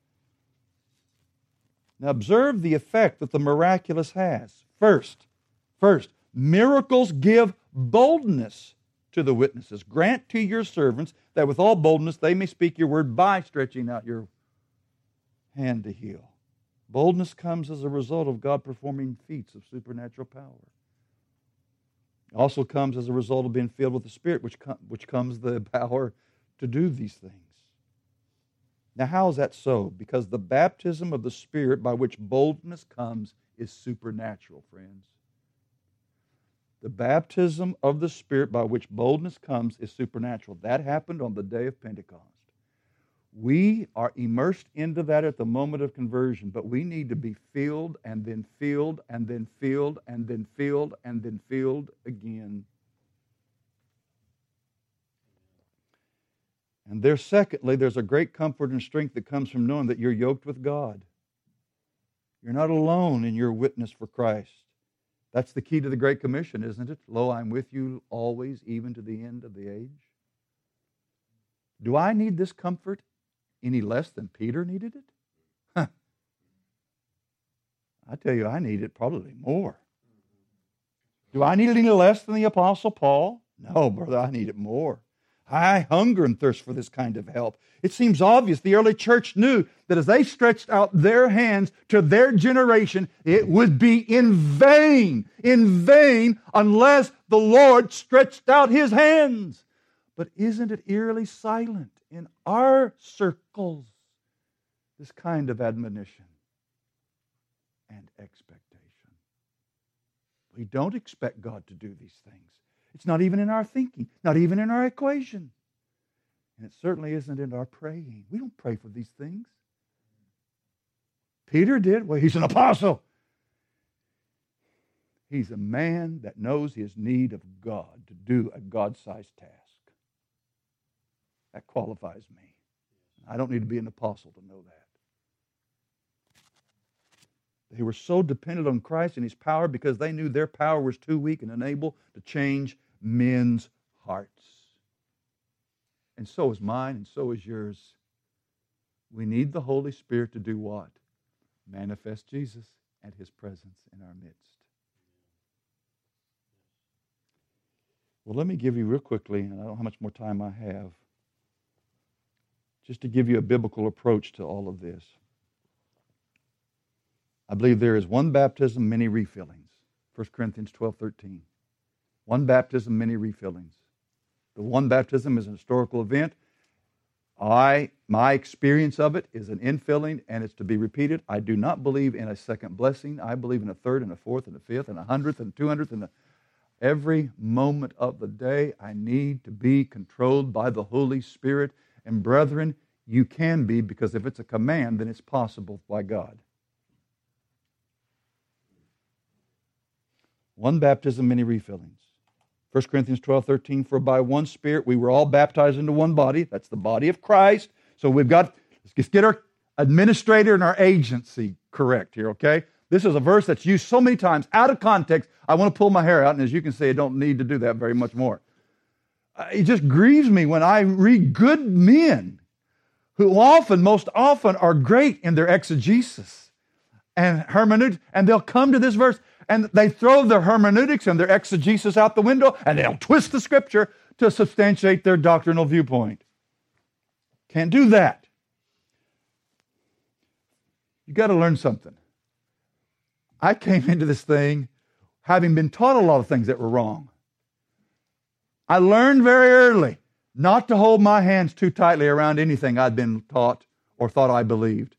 Now observe the effect that the miraculous has. First, miracles give boldness to the witnesses. Grant to your servants that with all boldness they may speak your word by stretching out your hand to heal. Boldness comes as a result of God performing feats of supernatural power. It also comes as a result of being filled with the Spirit, which comes the power to do these things. Now, how is that so? Because the baptism of the Spirit by which boldness comes is supernatural, friends. The baptism of the Spirit by which boldness comes is supernatural. That happened on the day of Pentecost. We are immersed into that at the moment of conversion, but we need to be filled and then filled and then filled and then filled and then filled again. And secondly, there's a great comfort and strength that comes from knowing that you're yoked with God. You're not alone in your witness for Christ. That's the key to the Great Commission, isn't it? Lo, I'm with you always, even to the end of the age. Do I need this comfort any less than Peter needed it? Huh. I tell you, I need it probably more. Do I need it any less than the Apostle Paul? No, brother, I need it more. I hunger and thirst for this kind of help. It seems obvious the early church knew that as they stretched out their hands to their generation, it would be in vain, unless the Lord stretched out His hands. But isn't it eerily silent in our circles, this kind of admonition and expectation? We don't expect God to do these things. It's not even in our thinking, not even in our equation. And it certainly isn't in our praying. We don't pray for these things. Peter did. Well, he's an apostle. He's a man that knows his need of God to do a God-sized task. That qualifies me. I don't need to be an apostle to know that. They were so dependent on Christ and His power because they knew their power was too weak and unable to change men's hearts. And so is mine and so is yours. We need the Holy Spirit to do what? Manifest Jesus and His presence in our midst. Well, let me give you real quickly, and I don't know how much more time I have, just to give you a biblical approach to all of this. I believe there is one baptism, many refillings. 1 Corinthians 12:13. One baptism, many refillings. The one baptism is an historical event. My experience of it is an infilling, and it's to be repeated. I do not believe in a second blessing. I believe in a third and a fourth and a fifth and a hundredth and 200th. Every moment of the day, I need to be controlled by the Holy Spirit. And brethren, you can be, because if it's a command, then it's possible by God. One baptism, many refillings. 1 Corinthians 12:13, for by one Spirit we were all baptized into one body. That's the body of Christ. So let's get our administrator and our agency correct here, okay? This is a verse that's used so many times out of context. I want to pull my hair out, and as you can see, I don't need to do that very much more. It just grieves me when I read good men who most often are great in their exegesis and hermeneutics, and they'll come to this verse and they throw their hermeneutics and their exegesis out the window, and they'll twist the Scripture to substantiate their doctrinal viewpoint. Can't do that. You got to learn something. I came into this thing having been taught a lot of things that were wrong. I learned very early not to hold my hands too tightly around anything I'd been taught or thought I believed.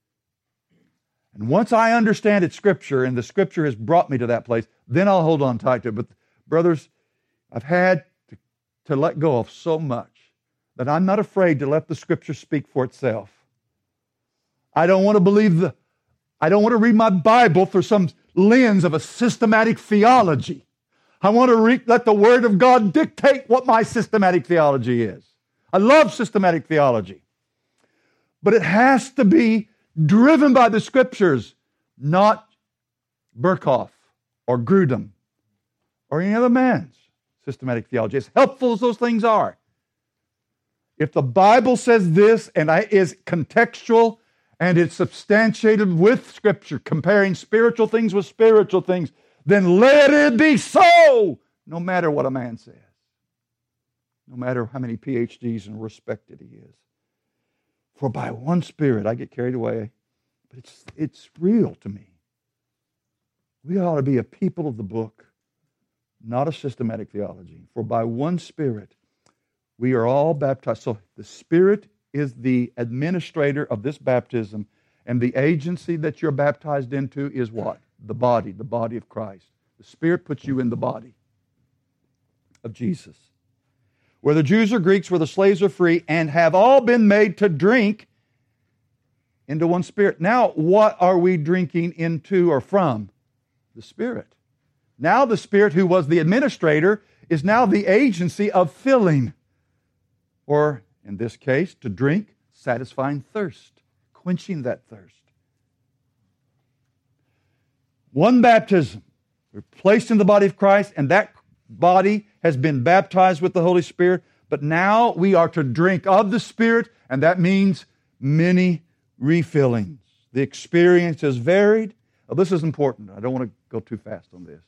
And once I understand it's Scripture, and the Scripture has brought me to that place, then I'll hold on tight to it. But brothers, I've had to let go of so much that I'm not afraid to let the Scripture speak for itself. I don't want to read my Bible through some lens of a systematic theology. I want to let the Word of God dictate what my systematic theology is. I love systematic theology. But it has to be driven by the Scriptures, not Berkhoff or Grudem or any other man's systematic theology, as helpful as those things are. If the Bible says this and is contextual and it's substantiated with Scripture, comparing spiritual things with spiritual things, then let it be so, no matter what a man says, no matter how many PhDs and respected he is. For by one Spirit, I get carried away, but it's real to me. We ought to be a people of the book, not a systematic theology. For by one Spirit, we are all baptized. So the Spirit is the administrator of this baptism, and the agency that you're baptized into is what? The body of Christ. The Spirit puts you in the body of Jesus. Whether Jews or Greeks, whether slaves or free, and have all been made to drink into one Spirit. Now, what are we drinking into or from? The Spirit. Now the Spirit, who was the administrator, is now the agency of filling. Or, in this case, to drink, satisfying thirst, quenching that thirst. One baptism. We're placed in the body of Christ, and that body has been baptized with the Holy Spirit, but now we are to drink of the Spirit, and that means many refillings. The experience is varied. Oh, this is important. I don't want to go too fast on this.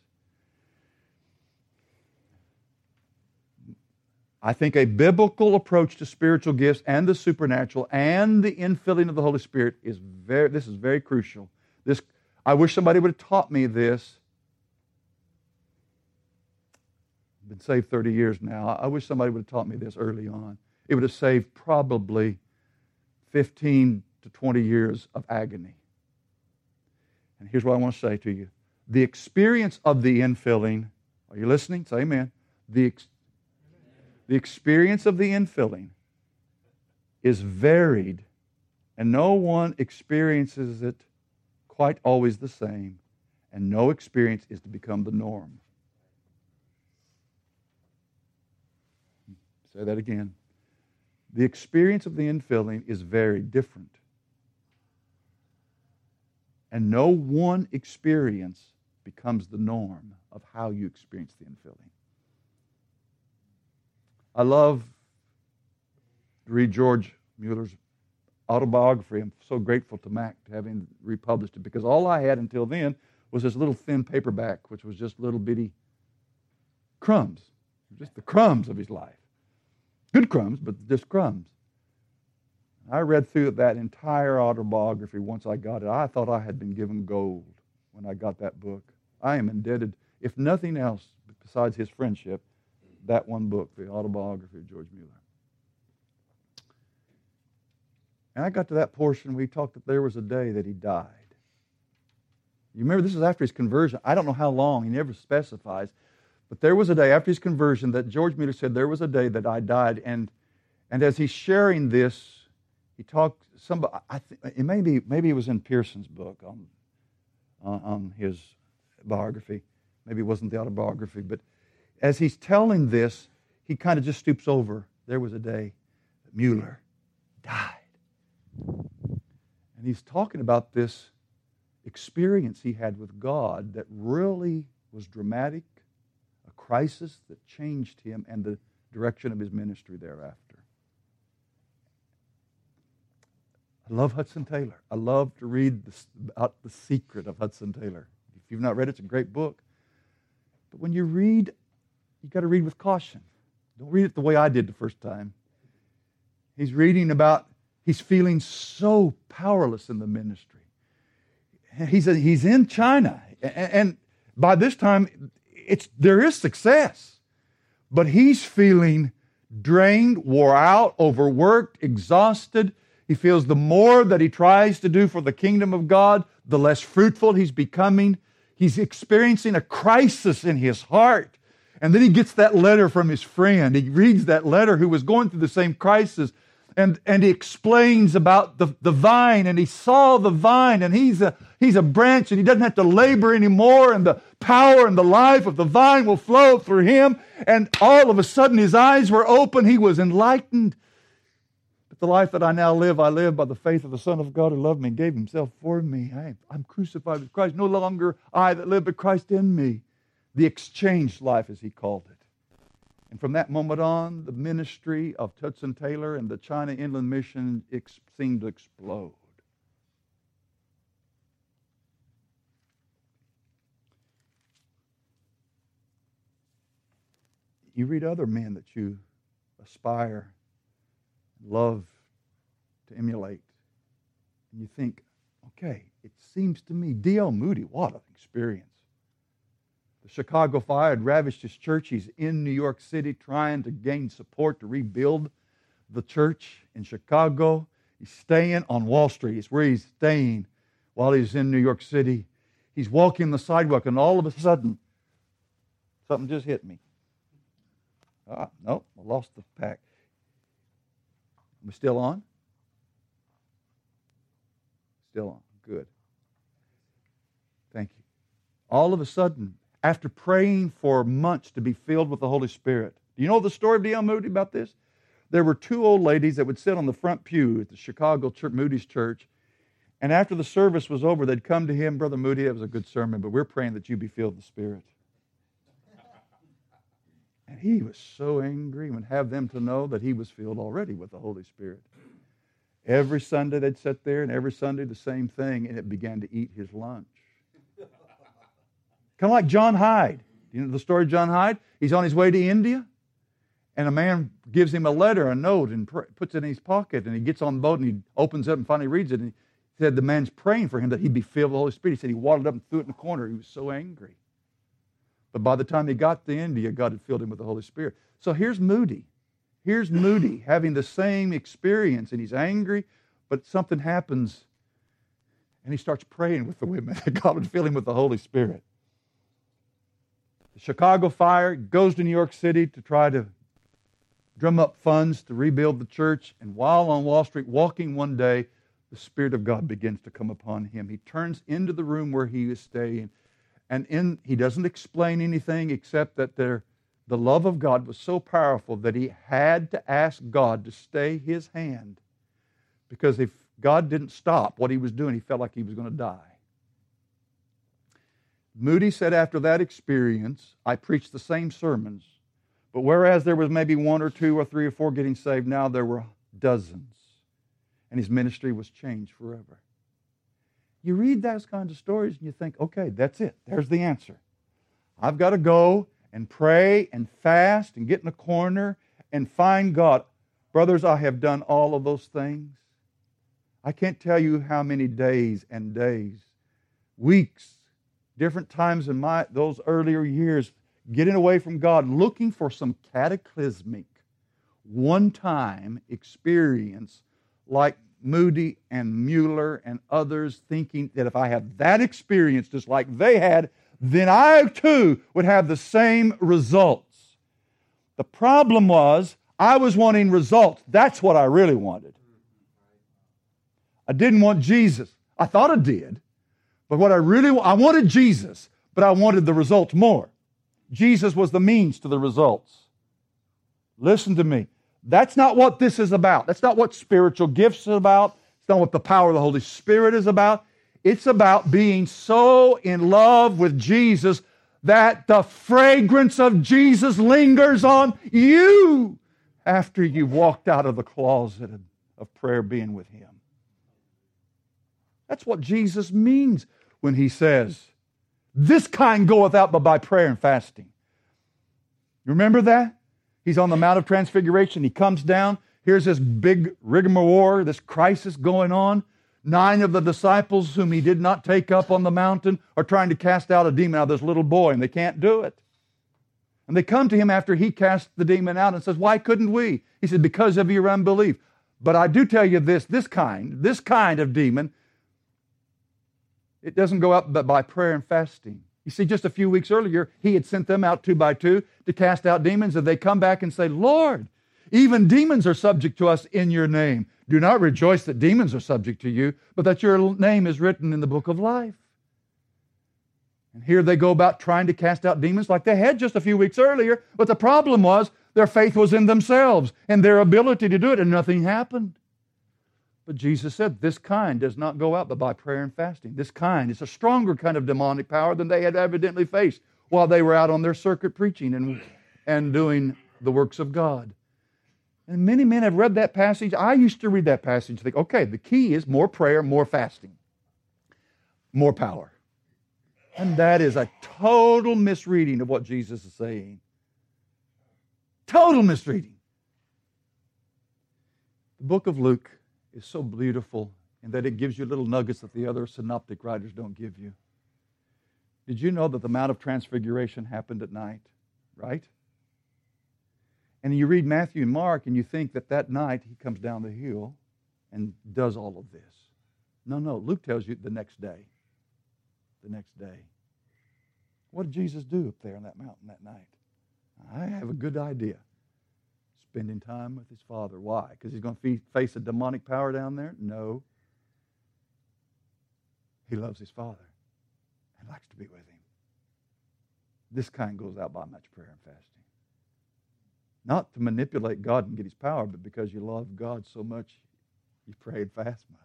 I think a biblical approach to spiritual gifts and the supernatural and the infilling of the Holy Spirit is very crucial. I wish somebody would have taught me this. I've been saved 30 years now. I wish somebody would have taught me this early on. It would have saved probably 15 to 20 years of agony. And here's what I want to say to you. The experience of the infilling, are you listening? Say amen. The experience of the infilling is varied, and no one experiences it quite always the same, and no experience is to become the norm. Say that again. The experience of the infilling is very different. And no one experience becomes the norm of how you experience the infilling. I love to read George Mueller's autobiography. I'm so grateful to Mac to having republished it, because all I had until then was this little thin paperback, which was just little bitty crumbs, just the crumbs of his life. Good crumbs, but just crumbs. I read through that entire autobiography once I got it. I thought I had been given gold when I got that book. I am indebted, if nothing else besides his friendship, that one book, the autobiography of George Mueller. And I got to that portion where he talked that there was a day that he died. You remember, this is after his conversion. I don't know how long, he never specifies, But there was a day after his conversion that George Mueller said, there was a day that I died. And as he's sharing this, he talked, maybe it was in Pearson's book on his biography. Maybe it wasn't the autobiography. But as he's telling this, he kind of just stoops over. There was a day that Mueller died. And he's talking about this experience he had with God that really was dramatic, a crisis that changed him and the direction of his ministry thereafter. I love Hudson Taylor. I love to read about the secret of Hudson Taylor. If you've not read it, it's a great book. But when you read, you've got to read with caution. Don't read it the way I did the first time. He's reading about, he's feeling so powerless in the ministry. He's in China, and by this time, there is success. But he's feeling drained, wore out, overworked, exhausted. He feels the more that he tries to do for the kingdom of God, the less fruitful he's becoming. He's experiencing a crisis in his heart. And then he gets that letter from his friend. He reads that letter who was going through the same crisis. And he explains about the vine, and he saw the vine, and he's a branch, and he doesn't have to labor anymore, and the power and the life of the vine will flow through him. And all of a sudden his eyes were open. He was enlightened. But the life that I now live, I live by the faith of the Son of God who loved me and gave himself for me. I'm crucified with Christ. No longer I that live, but Christ in me. The exchanged life, as he called it. And from that moment on, the ministry of Hudson Taylor and the China Inland Mission seemed to explode. You read other men that you aspire, love to emulate, and you think, okay, it seems to me, D.L. Moody, what an experience. The Chicago fire had ravaged his church. He's in New York City trying to gain support to rebuild the church in Chicago. He's staying on Wall Street. It's where he's staying while he's in New York City. He's walking the sidewalk, and all of a sudden, something just hit me. No, I lost the pack. Am I still on? Still on. Good. Thank you. All of a sudden, after praying for months to be filled with the Holy Spirit. Do you know the story of D.L. Moody about this? There were two old ladies that would sit on the front pew at the Chicago Moody's Church, and after the service was over, they'd come to him, Brother Moody, that was a good sermon, but we're praying that you be filled with the Spirit. And he was so angry and would have them to know that he was filled already with the Holy Spirit. Every Sunday they'd sit there, and every Sunday the same thing, and it began to eat his lunch. Kind of like John Hyde. You know the story of John Hyde? He's on his way to India, and a man gives him a letter, a note, and puts it in his pocket, and he gets on the boat, and he opens it up and finally reads it, and he said the man's praying for him that he'd be filled with the Holy Spirit. He said he waddled up and threw it in the corner. He was so angry. But by the time he got to India, God had filled him with the Holy Spirit. So here's Moody. Here's Moody having the same experience, and he's angry, but something happens, and he starts praying with the women that God would fill him with the Holy Spirit. The Chicago fire goes to New York City to try to drum up funds to rebuild the church, and while on Wall Street walking one day, the Spirit of God begins to come upon him. He turns into the room where he is staying, and he doesn't explain anything except that the love of God was so powerful that he had to ask God to stay his hand, because if God didn't stop what he was doing, he felt like he was going to die. Moody said after that experience, I preached the same sermons, but whereas there was maybe one or two or three or four getting saved, now there were dozens. And his ministry was changed forever. You read those kinds of stories and you think, okay, that's it. There's the answer. I've got to go and pray and fast and get in a corner and find God. Brothers, I have done all of those things. I can't tell you how many days and days, weeks, different times in those earlier years, getting away from God, looking for some cataclysmic, one-time experience like Moody and Mueller and others, thinking that if I have that experience just like they had, then I too would have the same results. The problem was, I was wanting results. That's what I really wanted. I didn't want Jesus. I thought I did. But what I wanted Jesus, but I wanted the results more. Jesus was the means to the results. Listen to me. That's not what this is about. That's not what spiritual gifts is about. It's not what the power of the Holy Spirit is about. It's about being so in love with Jesus that the fragrance of Jesus lingers on you after you've walked out of the closet of prayer being with Him. That's what Jesus means when He says, this kind goeth out but by prayer and fasting. You remember that? He's on the Mount of Transfiguration. He comes down. Here's this big rigmarole, this crisis going on. 9 of the disciples whom He did not take up on the mountain are trying to cast out a demon out of this little boy, and they can't do it. And they come to Him after He cast the demon out and says, why couldn't we? He said, because of your unbelief. But I do tell you this kind of demon, it doesn't go out but by prayer and fasting. You see, just a few weeks earlier, He had sent them out 2 by 2 to cast out demons, and they come back and say, Lord, even demons are subject to us in your name. Do not rejoice that demons are subject to you, but that your name is written in the book of life. And here they go about trying to cast out demons like they had just a few weeks earlier, but the problem was their faith was in themselves and their ability to do it, and nothing happened. But Jesus said, this kind does not go out but by prayer and fasting. This kind is a stronger kind of demonic power than they had evidently faced while they were out on their circuit preaching and doing the works of God. And many men have read that passage. I used to read that passage and think, okay, the key is more prayer, more fasting, more power. And that is a total misreading of what Jesus is saying. Total misreading. The book of Luke is so beautiful in that it gives you little nuggets that the other synoptic writers don't give you. Did you know that the Mount of Transfiguration happened at night? Right? And you read Matthew and Mark and you think that night He comes down the hill and does all of this. No, Luke tells you the next day. The next day. What did Jesus do up there on that mountain that night? I have a good idea. Spending time with His Father. Why? Because He's going to face a demonic power down there? No. He loves His Father and likes to be with Him. This kind goes out by much prayer and fasting. Not to manipulate God and get His power, but because you love God so much, you pray and fast much.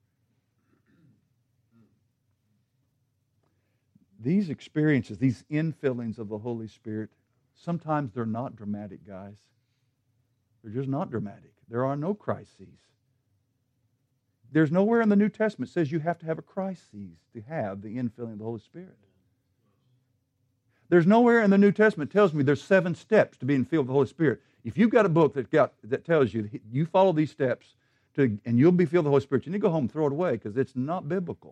These experiences, these infillings of the Holy Spirit, sometimes they're not dramatic, guys. They're just not dramatic. There are no crises. There's nowhere in the New Testament that says you have to have a crisis to have the infilling of the Holy Spirit. There's nowhere in the New Testament that tells me there's 7 steps to being filled with the Holy Spirit. If you've got a book that tells you you follow these steps and you'll be filled with the Holy Spirit, you need to go home and throw it away because it's not biblical.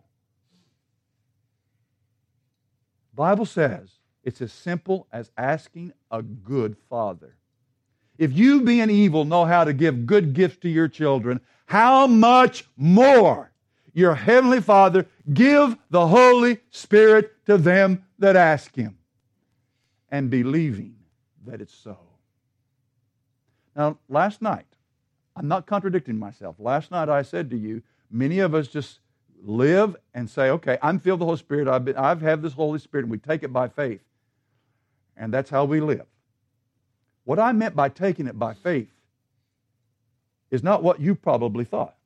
The Bible says it's as simple as asking a good father. If you, being evil, know how to give good gifts to your children, how much more your Heavenly Father give the Holy Spirit to them that ask Him, and believing that it's so. Now, last night, I'm not contradicting myself. Last night I said to you, many of us just live and say, okay, I'm filled with the Holy Spirit. I've had this Holy Spirit, and we take it by faith. And that's how we live. What I meant by taking it by faith is not what you probably thought.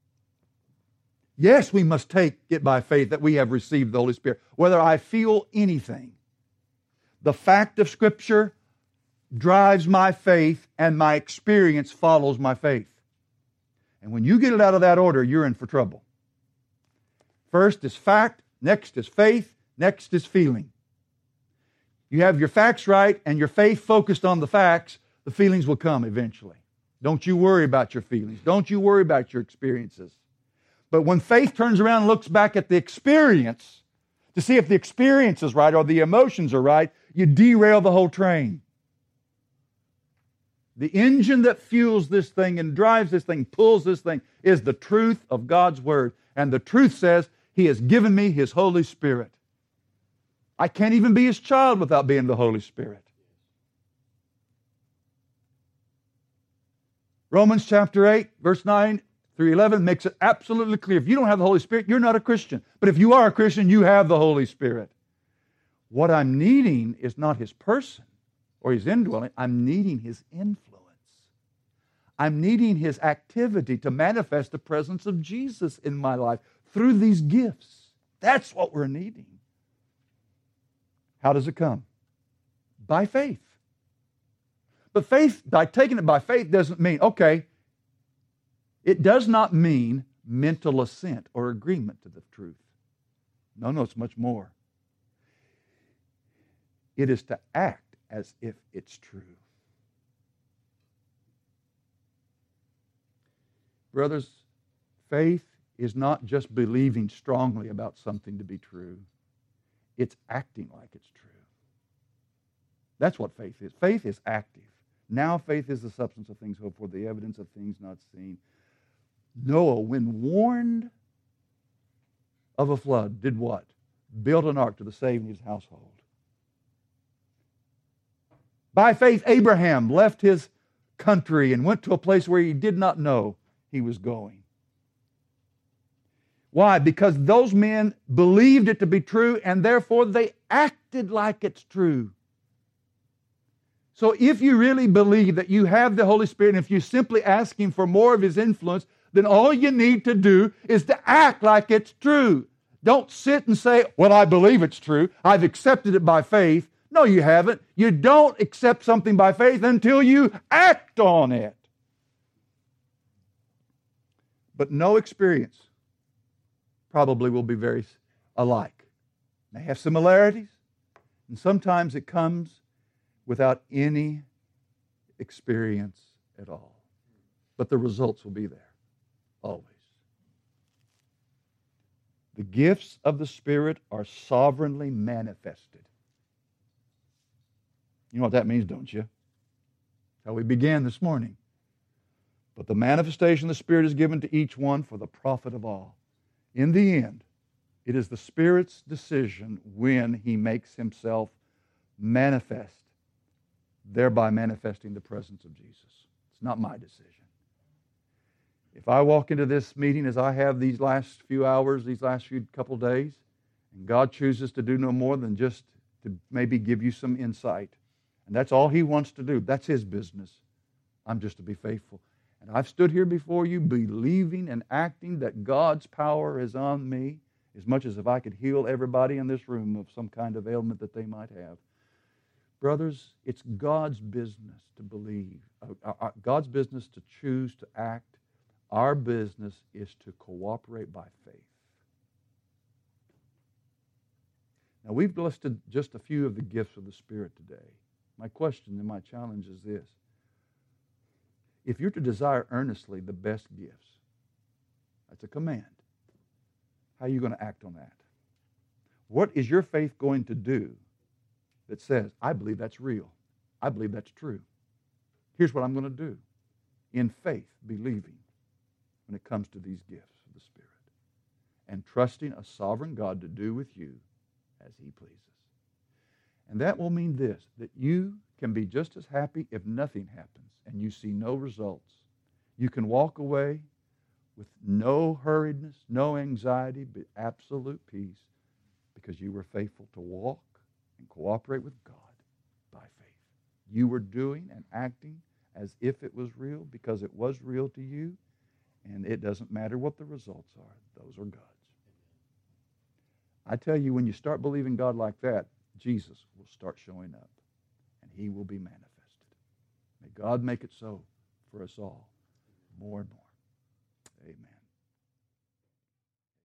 Yes, we must take it by faith that we have received the Holy Spirit, whether I feel anything. The fact of Scripture drives my faith, and my experience follows my faith. And when you get it out of that order, you're in for trouble. First is fact, next is faith, next is feeling. You have your facts right and your faith focused on the facts, the feelings will come eventually. Don't you worry about your feelings. Don't you worry about your experiences. But when faith turns around and looks back at the experience to see if the experience is right or the emotions are right, you derail the whole train. The engine that fuels this thing and drives this thing, pulls this thing, is the truth of God's Word. And the truth says, He has given me His Holy Spirit. I can't even be His child without being the Holy Spirit. Romans chapter 8, verse 9 through 11 makes it absolutely clear. If you don't have the Holy Spirit, you're not a Christian. But if you are a Christian, you have the Holy Spirit. What I'm needing is not His person or His indwelling. I'm needing His influence. I'm needing His activity to manifest the presence of Jesus in my life through these gifts. That's what we're needing. How does it come? By faith. But faith, by taking it by faith, doesn't mean, okay, it does not mean mental assent or agreement to the truth. No, it's much more. It is to act as if it's true. Brothers, faith is not just believing strongly about something to be true. It's acting like it's true. That's what faith is. Faith is active. Now faith is the substance of things hoped for, the evidence of things not seen. Noah, when warned of a flood, did what? Built an ark to the saving of his household. By faith, Abraham left his country and went to a place where he did not know he was going. Why? Because those men believed it to be true, and therefore they acted like it's true. So if you really believe that you have the Holy Spirit, and if you're simply asking for more of His influence, then all you need to do is to act like it's true. Don't sit and say, well, I believe it's true. I've accepted it by faith. No, you haven't. You don't accept something by faith until you act on it. But no experience probably will be very alike. They have similarities, and sometimes it comes without any experience at all. But the results will be there, always. The gifts of the Spirit are sovereignly manifested. You know what that means, don't you? That's how we began this morning. But the manifestation of the Spirit is given to each one for the profit of all. In the end, it is the Spirit's decision when He makes Himself manifest, thereby manifesting the presence of Jesus. It's not my decision. If I walk into this meeting as I have these last few hours, these last few couple days, and God chooses to do no more than just to maybe give you some insight, and that's all He wants to do, that's His business. I'm just to be faithful. And I've stood here before you believing and acting that God's power is on me, as much as if I could heal everybody in this room of some kind of ailment that they might have. Brothers, it's God's business to believe, God's business to choose to act. Our business is to cooperate by faith. Now, we've listed just a few of the gifts of the Spirit today. My question and my challenge is this. If you're to desire earnestly the best gifts, that's a command. How are you going to act on that? What is your faith going to do that says, I believe that's real. I believe that's true. Here's what I'm going to do. In faith, believing when it comes to these gifts of the Spirit. And trusting a sovereign God to do with you as He pleases. And that will mean this, that you can be just as happy if nothing happens and you see no results. You can walk away with no hurriedness, no anxiety, but absolute peace because you were faithful to walk and cooperate with God by faith. You were doing and acting as if it was real because it was real to you, and it doesn't matter what the results are. Those are God's. I tell you, when you start believing God like that, Jesus will start showing up, and He will be manifested. May God make it so for us all more and more. Amen.